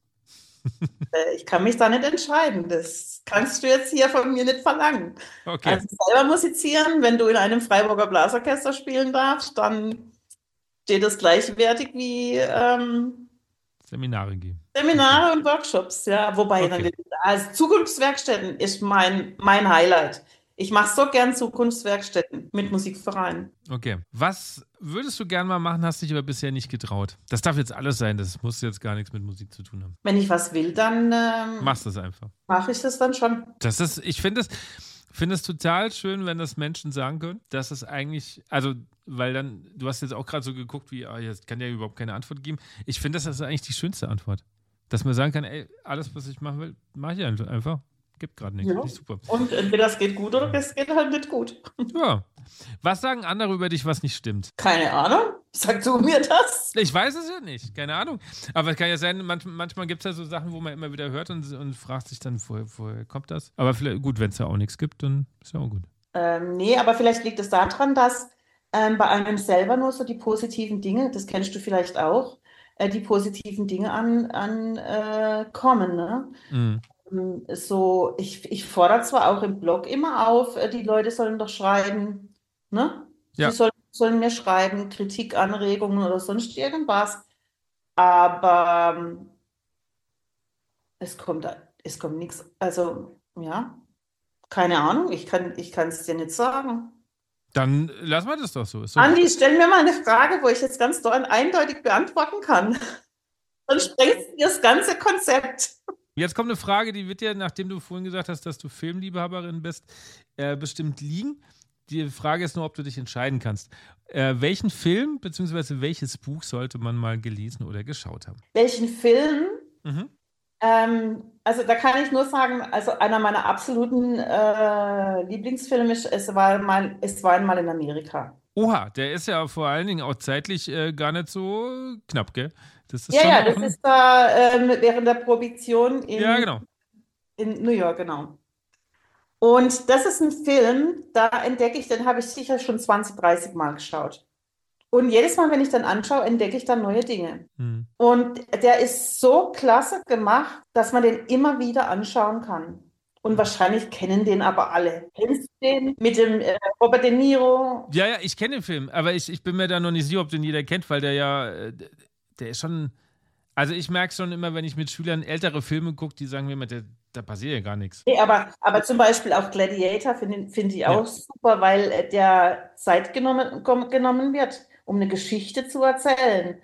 S1: Äh, Ich kann mich da nicht entscheiden. Das kannst du jetzt hier von mir nicht verlangen.
S2: Okay.
S1: Also selber musizieren, wenn du in einem Freiburger Blasorchester spielen darfst, dann steht das gleichwertig wie ähm,
S2: Seminare geben.
S1: Seminare und Workshops. Ja, wobei
S2: Okay.
S1: dann, also Zukunftswerkstätten ist mein, mein Highlight. Ich mache so gern Zukunftswerkstätten mit Musikvereinen.
S2: Okay. Was würdest du gern mal machen, hast dich aber bisher nicht getraut? Das darf jetzt alles sein, das muss jetzt gar nichts mit Musik zu tun haben.
S1: Wenn ich was will, dann ähm,
S2: Machst es einfach.
S1: mache ich das dann schon.
S2: Das ist, ich finde es, finde es total schön, wenn das Menschen sagen können, dass es eigentlich, also, weil dann, du hast jetzt auch gerade so geguckt, wie, ah, jetzt kann ja überhaupt keine Antwort geben. Ich finde, das ist eigentlich die schönste Antwort. Dass man sagen kann, ey, alles, was ich machen will, mache ich einfach. Gibt gerade nichts.
S1: Ja.
S2: Finde ich super.
S1: Und entweder es geht gut oder es geht halt nicht gut.
S2: Ja. Was sagen andere über dich, was nicht stimmt?
S1: Keine Ahnung. Sag du mir das.
S2: Ich weiß es ja nicht, keine Ahnung. Aber es kann ja sein, manch, manchmal gibt es ja so Sachen, wo man immer wieder hört und, und fragt sich dann, woher, woher kommt das? Aber vielleicht, gut, wenn es ja auch nichts gibt, dann ist ja auch gut.
S1: Ähm, nee, aber vielleicht liegt es daran, dass ähm, bei einem selber nur so die positiven Dinge, das kennst du vielleicht auch, äh, die positiven Dinge an, an äh, kommen, ne?
S2: Mhm.
S1: Ähm, So, ich, ich fordere zwar auch im Blog immer auf, äh, die Leute sollen doch schreiben, ne?
S2: Ja.
S1: Sie sollen, sollen mir schreiben, Kritik, Anregungen oder sonst irgendwas, aber ähm, es kommt, es kommt nichts, also ja, keine Ahnung, ich kann, ich kann es dir nicht sagen.
S2: Dann lassen wir das doch so. Ist doch
S1: Andi,
S2: gut.
S1: stell mir mal eine Frage, wo ich jetzt ganz doll eindeutig beantworten kann. Dann sprengst du das ganze Konzept.
S2: Jetzt kommt eine Frage, die wird dir, nachdem du vorhin gesagt hast, dass du Filmliebhaberin bist, äh, bestimmt liegen. Die Frage ist nur, ob du dich entscheiden kannst. Äh, welchen Film bzw. welches Buch sollte man mal gelesen oder geschaut haben?
S1: Welchen Film?
S2: Mhm.
S1: Ähm, also da kann ich nur sagen, also einer meiner absoluten äh, Lieblingsfilme ist, es war mal, es war einmal in Amerika.
S2: Oha, der ist ja vor allen Dingen auch zeitlich äh, gar nicht so knapp, gell? Das ist
S1: Ja,
S2: schon
S1: ja,
S2: auch
S1: das
S2: ein.
S1: ist da ähm, während der Prohibition
S2: Ja,
S1: in,
S2: genau.
S1: in New York, genau. Und das ist ein Film, da entdecke ich, den habe ich sicher schon zwanzig, dreißig Mal geschaut. Und jedes Mal, wenn ich dann anschaue, entdecke ich dann neue Dinge.
S2: Hm.
S1: Und der ist so klasse gemacht, dass man den immer wieder anschauen kann. Und wahrscheinlich kennen den aber alle. Kennst du den mit dem äh, Robert De Niro?
S2: Ja, ja, ich kenne den Film, aber ich, ich bin mir da noch nicht sicher, ob den jeder kennt, weil der ja, äh, der ist schon. Also ich merke schon immer, wenn ich mit Schülern ältere Filme gucke, die sagen mir immer, der, da passiert ja gar nichts.
S1: Nee, aber, aber zum Beispiel auch Gladiator finde find ich
S2: Ja.
S1: auch super, weil äh, der Zeit genommen, kom- genommen wird, um eine Geschichte zu erzählen.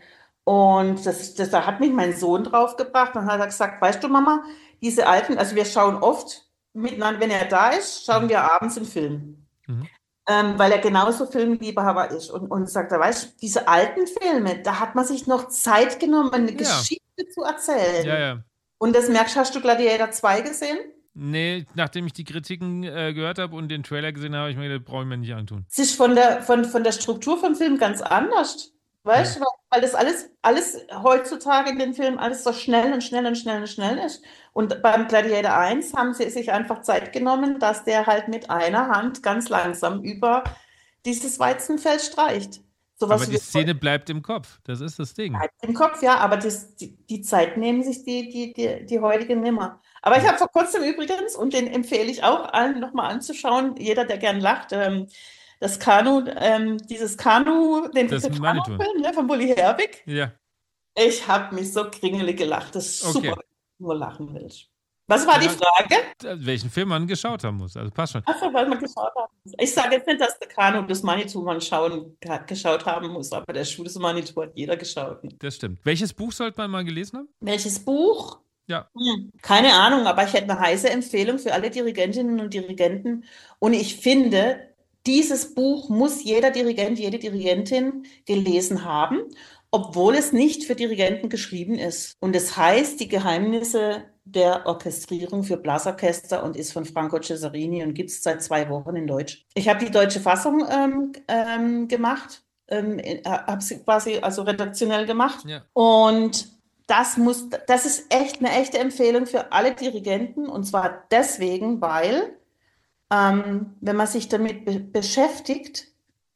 S1: Und das, das, da hat mich mein Sohn draufgebracht und hat er gesagt, weißt du, Mama, diese alten, also wir schauen oft miteinander, wenn er da ist, schauen
S2: Mhm.
S1: wir abends einen Film.
S2: Mhm.
S1: Ähm, weil er genauso Filmliebhaber ist. Und, und sagt er, weißt du, diese alten Filme, da hat man sich noch Zeit genommen, eine
S2: Ja,
S1: Geschichte zu
S2: ja,
S1: erzählen.
S2: ja.
S1: Und das merkst, hast du Gladiator zwei gesehen?
S2: Nee, nachdem ich die Kritiken äh, gehört habe und den Trailer gesehen habe, habe ich mir gedacht, brauche ich mir nicht antun.
S1: Es ist von der, von, von der Struktur vom Film ganz anders.
S2: Ja.
S1: Weißt du, weil, weil das alles, alles heutzutage in den Filmen alles so schnell und schnell und schnell und schnell ist. Und beim Gladiator eins haben sie sich einfach Zeit genommen, dass der halt mit einer Hand ganz langsam über dieses Weizenfeld streicht.
S2: Aber
S1: Sowas
S2: die
S1: wie
S2: Szene bleibt im Kopf. Das ist das Ding.
S1: im Kopf, ja, aber das, die, die Zeit nehmen sich die, die, die, die heutigen nimmer. Aber ich
S2: Ja.
S1: habe vor kurzem übrigens, und den empfehle ich auch allen nochmal anzuschauen, jeder, der gern lacht, ähm, das Kanu, ähm, dieses Kanu, den
S2: Das Manitou.
S1: Kanu-Film, ne, von Bully Herbig.
S2: Ja,
S1: Ich habe mich so kringelig gelacht. Das ist super,
S2: okay.
S1: wenn du nur lachen willst. Was war die
S2: Ja,
S1: Frage?
S2: welchen Film man geschaut haben muss. Also passt schon.
S1: Achso, weil man geschaut haben muss. Ich sage jetzt nicht, dass der Kanu das Manitou man schauen, geschaut haben muss, aber der Schuh des Manitou hat jeder geschaut. Ne?
S2: Das stimmt. Welches Buch sollte man mal gelesen haben?
S1: Welches Buch?
S2: Ja.
S1: Hm, keine Ahnung, aber ich hätte eine heiße Empfehlung für alle Dirigentinnen und Dirigenten. Und ich finde, dieses Buch muss jeder Dirigent, jede Dirigentin gelesen haben, obwohl es nicht für Dirigenten geschrieben ist. Und es heißt Die Geheimnisse der Orchestrierung für Blasorchester und ist von Franco Cesarini und gibt es seit zwei Wochen in Deutsch. Ich habe die deutsche Fassung ähm, ähm, gemacht, ähm, habe sie quasi also redaktionell gemacht.
S2: Ja.
S1: Und das muss, das ist echt eine echte Empfehlung für alle Dirigenten und zwar deswegen, weil ähm, wenn man sich damit be beschäftigt,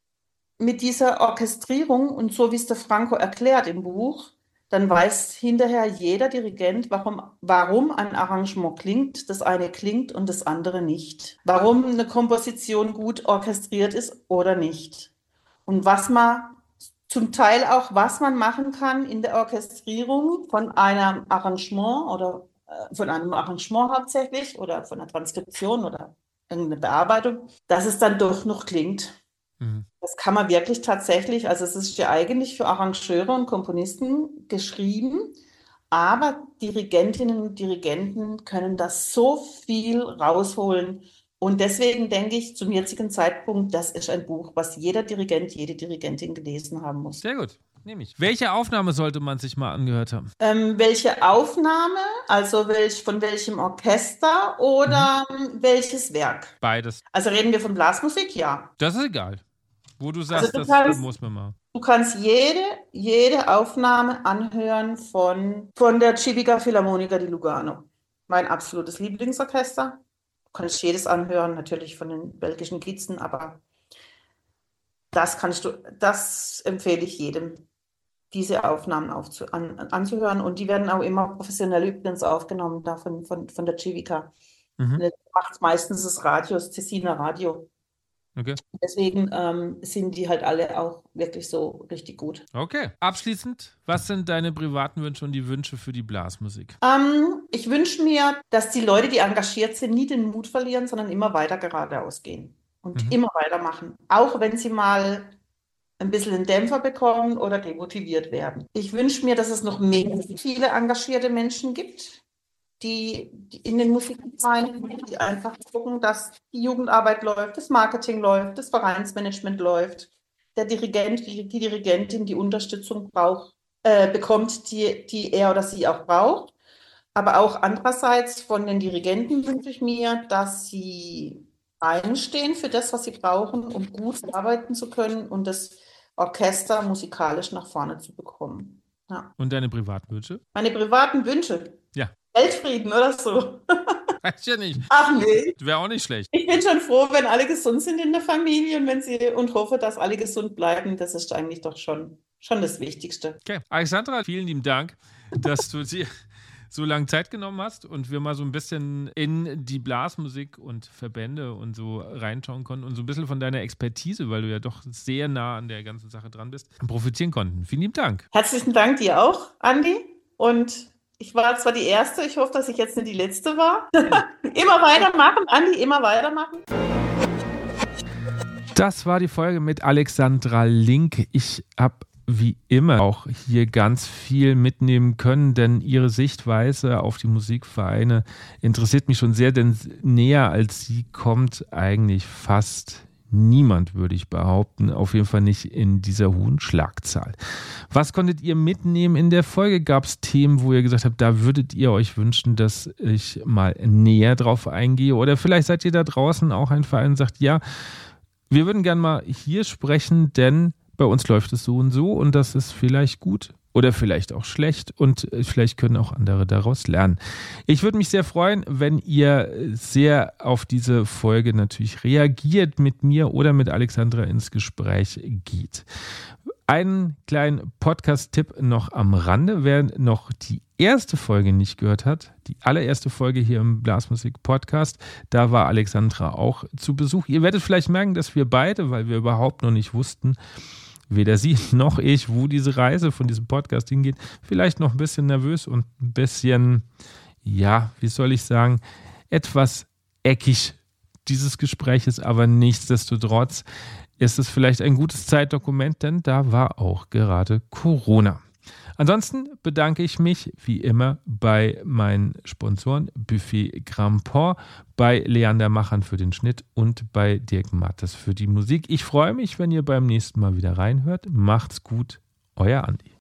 S1: mit dieser Orchestrierung und so wie es der Franco erklärt im Buch, dann weiß hinterher jeder Dirigent, warum, warum ein Arrangement klingt, das eine klingt und das andere nicht. Warum eine Komposition gut orchestriert ist oder nicht. Und was man zum Teil auch, was man machen kann in der Orchestrierung von einem Arrangement oder äh, von einem Arrangement hauptsächlich oder von einer Transkription oder irgendeine Bearbeitung, dass es dann doch noch klingt.
S2: Mhm.
S1: Das kann man wirklich tatsächlich, also es ist ja eigentlich für Arrangeure und Komponisten geschrieben, aber Dirigentinnen und Dirigenten können das so viel rausholen. Und deswegen denke ich zum jetzigen Zeitpunkt, das ist ein Buch, was jeder Dirigent, jede Dirigentin gelesen haben muss.
S2: Sehr gut. Nehme ich. Welche Aufnahme sollte man sich mal angehört haben?
S1: Ähm, welche Aufnahme, also welch, von welchem Orchester oder mhm. welches Werk?
S2: Beides.
S1: Also reden wir von Blasmusik? Ja.
S2: Das ist egal. Wo du
S1: Also
S2: sagst,
S1: du
S2: das
S1: kannst,
S2: muss man mal.
S1: du kannst jede, jede Aufnahme anhören von, von der Civica Filarmonica di Lugano. Mein absolutes Lieblingsorchester. Du kannst jedes anhören, natürlich von den belgischen Kitzen, aber das kannst du, das empfehle ich jedem, diese Aufnahmen aufzu, an, anzuhören. Und die werden auch immer professionell übrigens aufgenommen, da von, von, von der Civica.
S2: Mhm.
S1: Das macht meistens das Radio, das Tessiner Radio.
S2: Okay.
S1: Deswegen ähm, sind die halt alle auch wirklich so richtig gut.
S2: Okay. Abschließend, was sind deine privaten Wünsche und die Wünsche für die Blasmusik?
S1: Ähm, ich wünsche mir, dass die Leute, die engagiert sind, nie den Mut verlieren, sondern immer weiter geradeaus gehen und
S2: Mhm.
S1: immer weitermachen. Auch wenn sie mal ein bisschen einen Dämpfer bekommen oder demotiviert werden. Ich wünsche mir, dass es noch mehr viele engagierte Menschen gibt, die, die in den Musikvereinen, die einfach gucken, dass die Jugendarbeit läuft, das Marketing läuft, das Vereinsmanagement läuft, der Dirigent, die, die Dirigentin die Unterstützung braucht, äh, bekommt, die, die er oder sie auch braucht. Aber auch andererseits von den Dirigenten wünsche ich mir, dass sie einstehen für das, was sie brauchen, um gut arbeiten zu können und das Orchester musikalisch nach vorne zu bekommen. Ja.
S2: Und deine privaten Wünsche?
S1: Meine privaten Wünsche?
S2: Ja.
S1: Weltfrieden oder so.
S2: Weiß ja nicht.
S1: Ach nee.
S2: Wäre auch nicht schlecht.
S1: Ich bin schon froh, wenn alle gesund sind in der Familie und wenn sie und hoffe, dass alle gesund bleiben. Das ist eigentlich doch schon, schon das Wichtigste.
S2: Okay. Alexandra, vielen lieben Dank, dass du dir so lange Zeit genommen hast und wir mal so ein bisschen in die Blasmusik und Verbände und so reinschauen konnten und so ein bisschen von deiner Expertise, weil du ja doch sehr nah an der ganzen Sache dran bist, profitieren konnten. Vielen lieben Dank.
S1: Herzlichen Dank dir auch, Andi. Und ich war zwar die Erste, ich hoffe, dass ich jetzt nicht die Letzte war. Immer weitermachen, Andi, immer weitermachen.
S2: Das war die Folge mit Alexandra Link. Ich habe wie immer auch hier ganz viel mitnehmen können, denn ihre Sichtweise auf die Musikvereine interessiert mich schon sehr, denn näher als sie kommt eigentlich fast niemand, würde ich behaupten, auf jeden Fall nicht in dieser hohen Schlagzahl. Was konntet ihr mitnehmen in der Folge? Gab es Themen, wo ihr gesagt habt, da würdet ihr euch wünschen, dass ich mal näher drauf eingehe? Oder vielleicht seid ihr da draußen auch ein Verein und sagt, ja, wir würden gerne mal hier sprechen, denn bei uns läuft es so und so und das ist vielleicht gut oder vielleicht auch schlecht und vielleicht können auch andere daraus lernen. Ich würde mich sehr freuen, wenn ihr sehr auf diese Folge natürlich reagiert, mit mir oder mit Alexandra ins Gespräch geht. Einen kleinen Podcast-Tipp noch am Rande. Wer noch die erste Folge nicht gehört hat, die allererste Folge hier im Blasmusik-Podcast, da war Alexandra auch zu Besuch. Ihr werdet vielleicht merken, dass wir beide, weil wir überhaupt noch nicht wussten, weder sie noch ich, wo diese Reise von diesem Podcast hingeht, vielleicht noch ein bisschen nervös und ein bisschen, ja, wie soll ich sagen, etwas eckig dieses Gespräch ist, aber nichtsdestotrotz ist es vielleicht ein gutes Zeitdokument, denn da war auch gerade Corona. Ansonsten bedanke ich mich wie immer bei meinen Sponsoren Buffet Grandport, bei Leander Machern für den Schnitt und bei Dirk Mattes für die Musik. Ich freue mich, wenn ihr beim nächsten Mal wieder reinhört. Macht's gut, euer Andi.